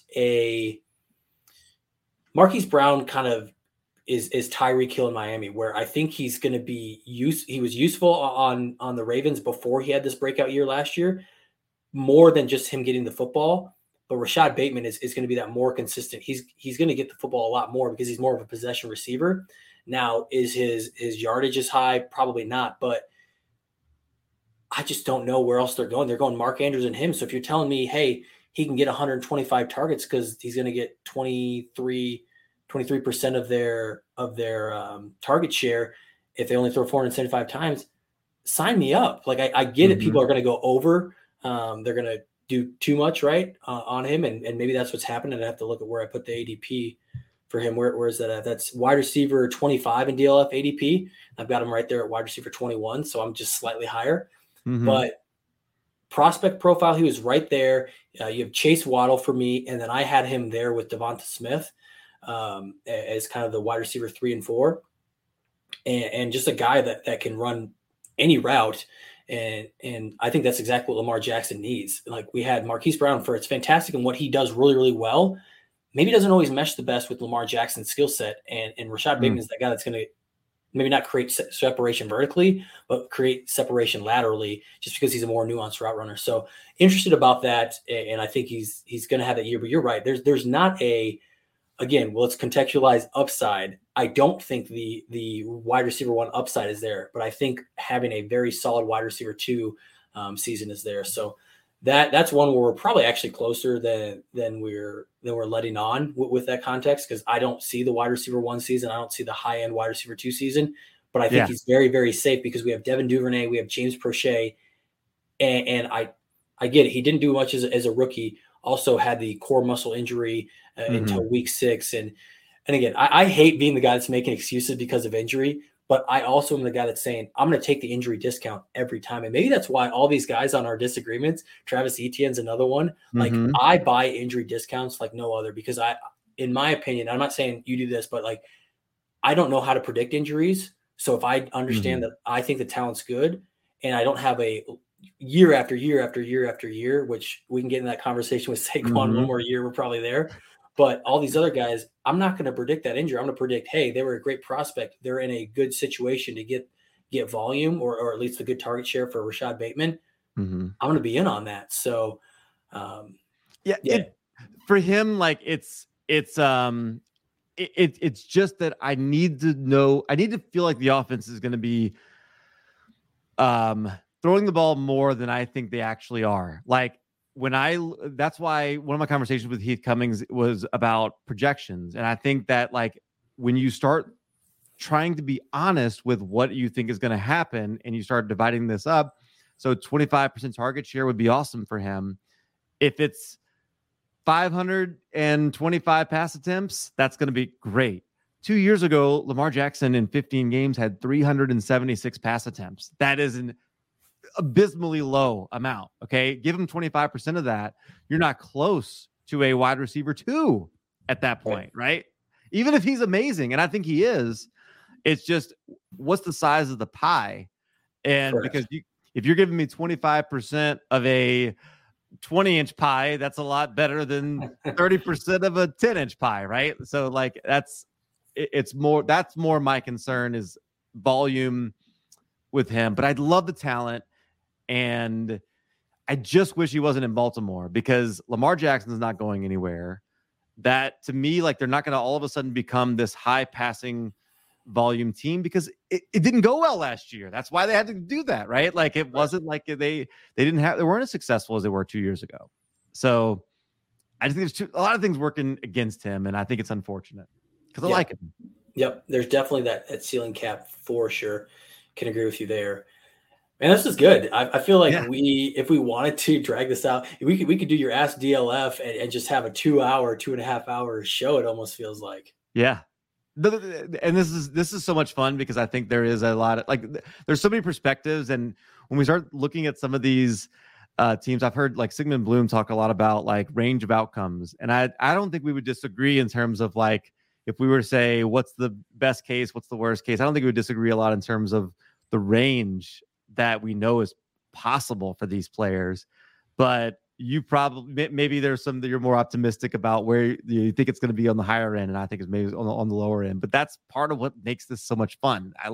Marquise Brown kind of is Tyreek Hill in Miami, where I think he's going to be he was useful on the Ravens before he had this breakout year last year, more than just him getting the football. But Rashad Bateman is going to be that more consistent. He's going to get the football a lot more because he's more of a possession receiver. Now, is his yardage is high? Probably not, but I just don't know where else they're going. They're going Mark Andrews and him. So if you're telling me, hey, he can get 125 targets because he's going to get 23% of their target share if they only throw 475 times, sign me up. Like I get it. People are going to go over. They're going to do too much right on him. And maybe that's what's happened. And I have to look at where I put the ADP for him. Where is that at? That's wide receiver 25 in DLF ADP. I've got him right there at wide receiver 21. So I'm just slightly higher. But prospect profile, he was right there. You have Chase Waddle for me. And then I had him there with Devonta Smith as kind of the wide receiver 3 and 4. And just a guy that can run any route. And I think that's exactly what Lamar Jackson needs. Like we had Marquise Brown it's fantastic and what he does really, really well. Maybe doesn't always mesh the best with Lamar Jackson's skill set. And Rashad Bateman is that guy that's going to maybe not create separation vertically, but create separation laterally just because he's a more nuanced route runner. So interested about that. And I think he's going to have that year, but you're right. There's not again, let's contextualize upside. I don't think the wide receiver 1 upside is there, but I think having a very solid wide receiver 2 season is there. So that's one where we're probably actually closer than we're letting on with that context, because I don't see the wide receiver 1 season. I don't see the high end wide receiver 2 season, but I think he's very, very safe because we have Devin Duvernay, we have James Prochet, and I get it. He didn't do much as a rookie. Also had the core muscle injury until week 6. And again, I hate being the guy that's making excuses because of injury, but I also am the guy that's saying, I'm going to take the injury discount every time. And maybe that's why all these guys on our disagreements, Travis Etienne's another one. Like I buy injury discounts like no other, because in my opinion, I'm not saying you do this, but like, I don't know how to predict injuries. So if I understand that I think the talent's good and I don't have a year after year after year after year, which we can get in that conversation with Saquon one more year, we're probably there. But all these other guys, I'm not going to predict that injury. I'm going to predict, hey, they were a great prospect. They're in a good situation to get volume or at least a good target share for Rashad Bateman. I'm going to be in on that. So, for him, like it's just that I need to feel like the offense is going to be throwing the ball more than I think they actually are. Like that's why one of my conversations with Heath Cummings was about projections. And I think that like when you start trying to be honest with what you think is going to happen and you start dividing this up, so 25% target share would be awesome for him. If it's 525 pass attempts, that's going to be great. 2 years ago, Lamar Jackson in 15 games had 376 pass attempts. That is an abysmally low amount. Okay. Give him 25% of that. You're not close to a wide receiver 2 at that point, right? Even if he's amazing. And I think he is, it's just, what's the size of the pie? And because if you're giving me 25% of a 20-inch pie, that's a lot better than 30% of a 10-inch pie. Right. So like, that's more my concern is volume with him, but I love the talent. And I just wish he wasn't in Baltimore, because Lamar Jackson is not going anywhere. That, to me, like, they're not going to all of a sudden become this high passing volume team, because it didn't go well last year. That's why they had to do that, right? Like, it wasn't like they weren't as successful as they were 2 years ago. So I just think there's a lot of things working against him, and I think it's unfortunate because I like him. Yep, there's definitely that ceiling cap for sure. Can agree with you there. Man, this is good. I feel like if we wanted to drag this out, we could do your Ask DLF and just have a 2.5 hour show. It almost feels like. Yeah. And this is so much fun, because I think there is a lot of, like, there's so many perspectives. And when we start looking at some of these teams, I've heard like Sigmund Bloom talk a lot about like range of outcomes. And I don't think we would disagree in terms of, like, if we were to say, what's the best case, what's the worst case? I don't think we would disagree a lot in terms of the range that we know is possible for these players. But you probably, maybe there's some that you're more optimistic about, where you think it's going to be on the higher end, and I think it's maybe on the lower end. But that's part of what makes this so much fun. That's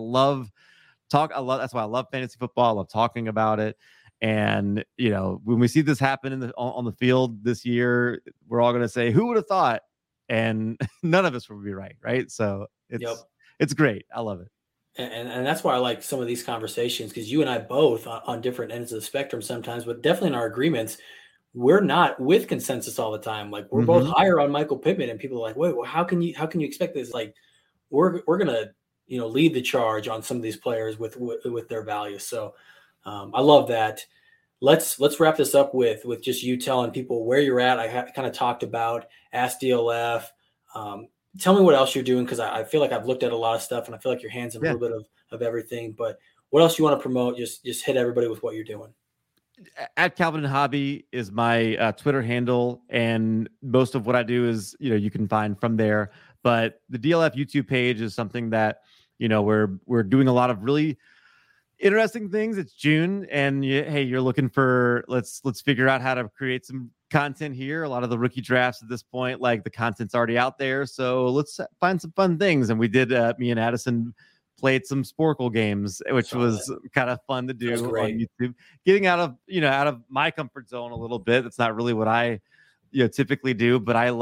why I love fantasy football. I love talking about it. And, you know, when we see this happen on the field this year, we're all going to say, who would have thought? And none of us will be right. So it's great. I love it. And that's why I like some of these conversations, because you and I both on different ends of the spectrum sometimes, but definitely in our agreements, we're not with consensus all the time. Like, we're both higher on Michael Pittman, and people are like, wait, well, how can you expect this? Like, we're going to, lead the charge on some of these players with their value. So I love that. Let's wrap this up with just you telling people where you're at. I kind of talked about Ask DLF. Tell me what else you're doing, because I feel like I've looked at a lot of stuff, and I feel like your hands in a little bit of everything. But what else you want to promote? Just hit everybody with what you're doing. At Calvin and Hobby is my Twitter handle, and most of what I do is, you can find from there. But the DLF YouTube page is something that, we're doing a lot of really interesting things. It's June, and you're looking for, let's figure out how to create some content here. A lot of the rookie drafts at this point, like, the content's already out there, so let's find some fun things. And we did, me and Addison played some Sporkle games, which was kind of fun to do on YouTube. Getting out of my comfort zone a little bit. It's not really what I typically do, but I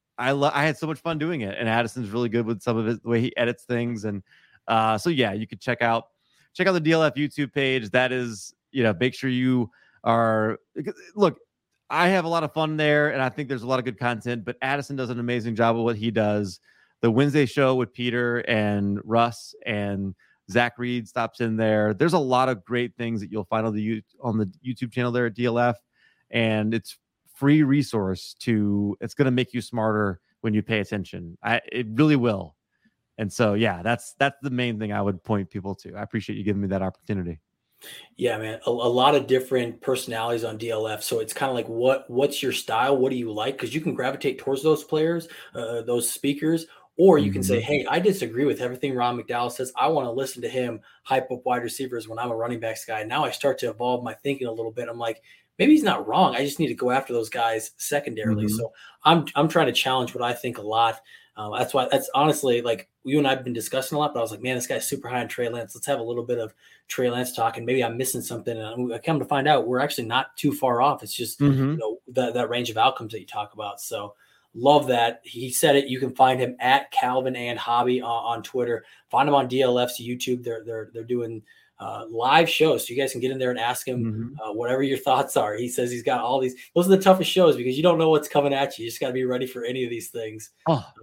had so much fun doing it. And Addison's really good with some of the way he edits things. And so you could check out the DLF YouTube page. That is, make sure you are, look, I have a lot of fun there, and I think there's a lot of good content, but Addison does an amazing job of what he does. The Wednesday show with Peter and Russ and Zach Reed stops in there. There's a lot of great things that you'll find on the YouTube channel there at DLF, and it's free resource it's going to make you smarter when you pay attention. It really will. And so, that's the main thing I would point people to. I appreciate you giving me that opportunity. Yeah, man, a lot of different personalities on DLF. So it's kind of like, what's your style? What do you like? Because you can gravitate towards those players, those speakers, or you can say, hey, I disagree with everything Ron McDowell says. I want to listen to him hype up wide receivers when I'm a running backs guy. Now I start to evolve my thinking a little bit. I'm like, maybe he's not wrong. I just need to go after those guys secondarily. So I'm trying to challenge what I think a lot. That's honestly, like, you and I have been discussing a lot, but I was like, man, this guy's super high on Trey Lance. Let's have a little bit of Trey Lance talk, and maybe I'm missing something. And I come to find out we're actually not too far off. It's just, that range of outcomes that you talk about. So love that. He said it. You can find him at Calvin and Hobby on Twitter. Find him on DLF's YouTube. They're doing live shows, so you guys can get in there and ask him whatever your thoughts are. He says he's got all these. Those are the toughest shows, because you don't know what's coming at you. You just got to be ready for any of these things.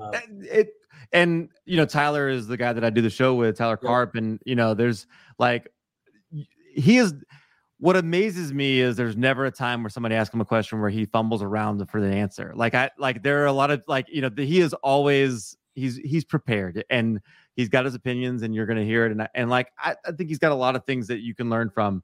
And Tyler is the guy that I do the show with, Tyler Karp, and there's like, he is. What amazes me is there's never a time where somebody asks him a question where he fumbles around for the answer. There are a lot of he is always he's prepared, and he's got his opinions, and you're going to hear it. And I think he's got a lot of things that you can learn from.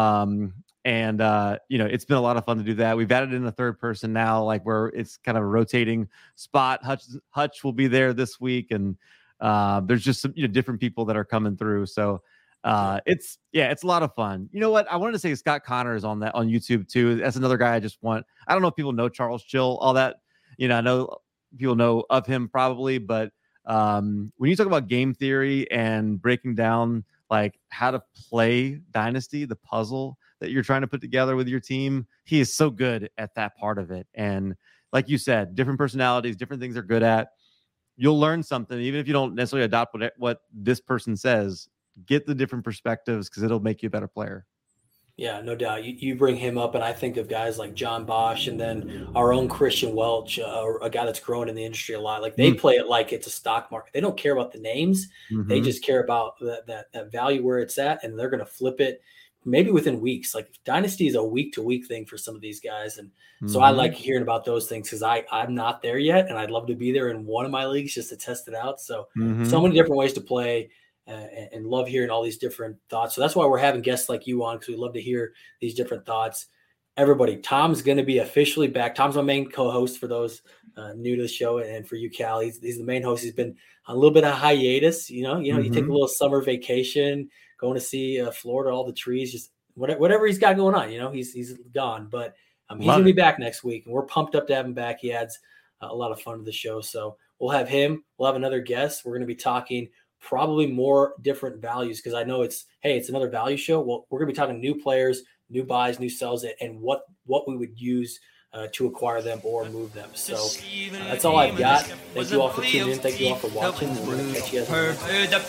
It's been a lot of fun to do that. We've added in a third person now, like, where it's kind of a rotating spot. Hutch will be there this week, and there's just some different people that are coming through. So it's a lot of fun. You know what? I wanted to say Scott Connor is on YouTube too. That's another guy I don't know if people know Charles Chill, all that. I know people know of him probably, but when you talk about game theory and breaking down like how to play Dynasty, the puzzle, that you're trying to put together with your team. He is so good at that part of it. And like you said, different personalities, different things they're good at. You'll learn something, even if you don't necessarily adopt what this person says. Get the different perspectives because it'll make you a better player. Yeah, no doubt. You bring him up, and I think of guys like John Bosch and then our own Christian Welch, a guy that's growing in the industry a lot. Like they play it like it's a stock market. They don't care about the names. They just care about that value where it's at, and they're going to flip it maybe within weeks. Like Dynasty is a week-to-week thing for some of these guys. And so I like hearing about those things because I'm not there yet, and I'd love to be there in one of my leagues just to test it out. So many different ways to play. And love hearing all these different thoughts. So that's why we're having guests like you on, because we love to hear these different thoughts. Everybody, Tom's going to be officially back. Tom's my main co-host for those new to the show, and for you, Cal. He's the main host. He's been on a little bit of hiatus. You take a little summer vacation, going to see Florida, all the trees, just whatever he's got going on. He's gone, but he's going to be back next week, and we're pumped up to have him back. He adds a lot of fun to the show. So we'll have him. We'll have another guest. We're going to be talking probably more different values, because I know it's another value show. Well, we're going to be talking new players, new buys, new sells, and what we would use to acquire them or move them. So that's all I've got. Thank you all for tuning in. Thank you all for watching. We're going to catch you guys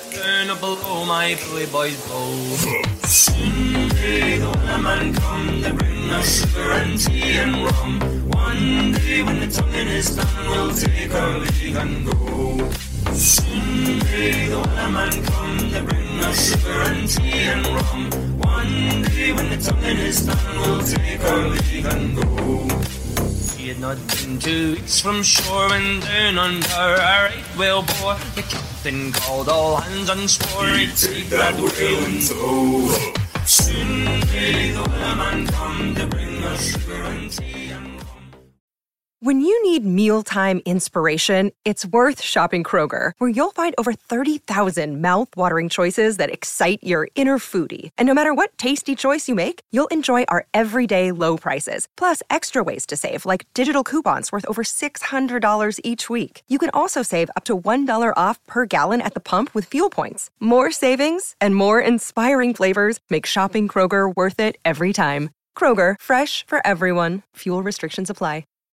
One day when the tonguing is done, we'll take our leave and go. Soon may the weatherman come to bring us sugar and tea and rum. One day when the tonguing is done, we'll take our leave and go. He had not been 2 weeks from shore when down under a right whale bore. The captain called all hands and swore he'd take that whale in tow. Soon may the weatherman come to bring us sugar and tea and rum. When you need mealtime inspiration, it's worth shopping Kroger, where you'll find over 30,000 mouth-watering choices that excite your inner foodie. And no matter what tasty choice you make, you'll enjoy our everyday low prices, plus extra ways to save, like digital coupons worth over $600 each week. You can also save up to $1 off per gallon at the pump with fuel points. More savings and more inspiring flavors make shopping Kroger worth it every time. Kroger, fresh for everyone. Fuel restrictions apply.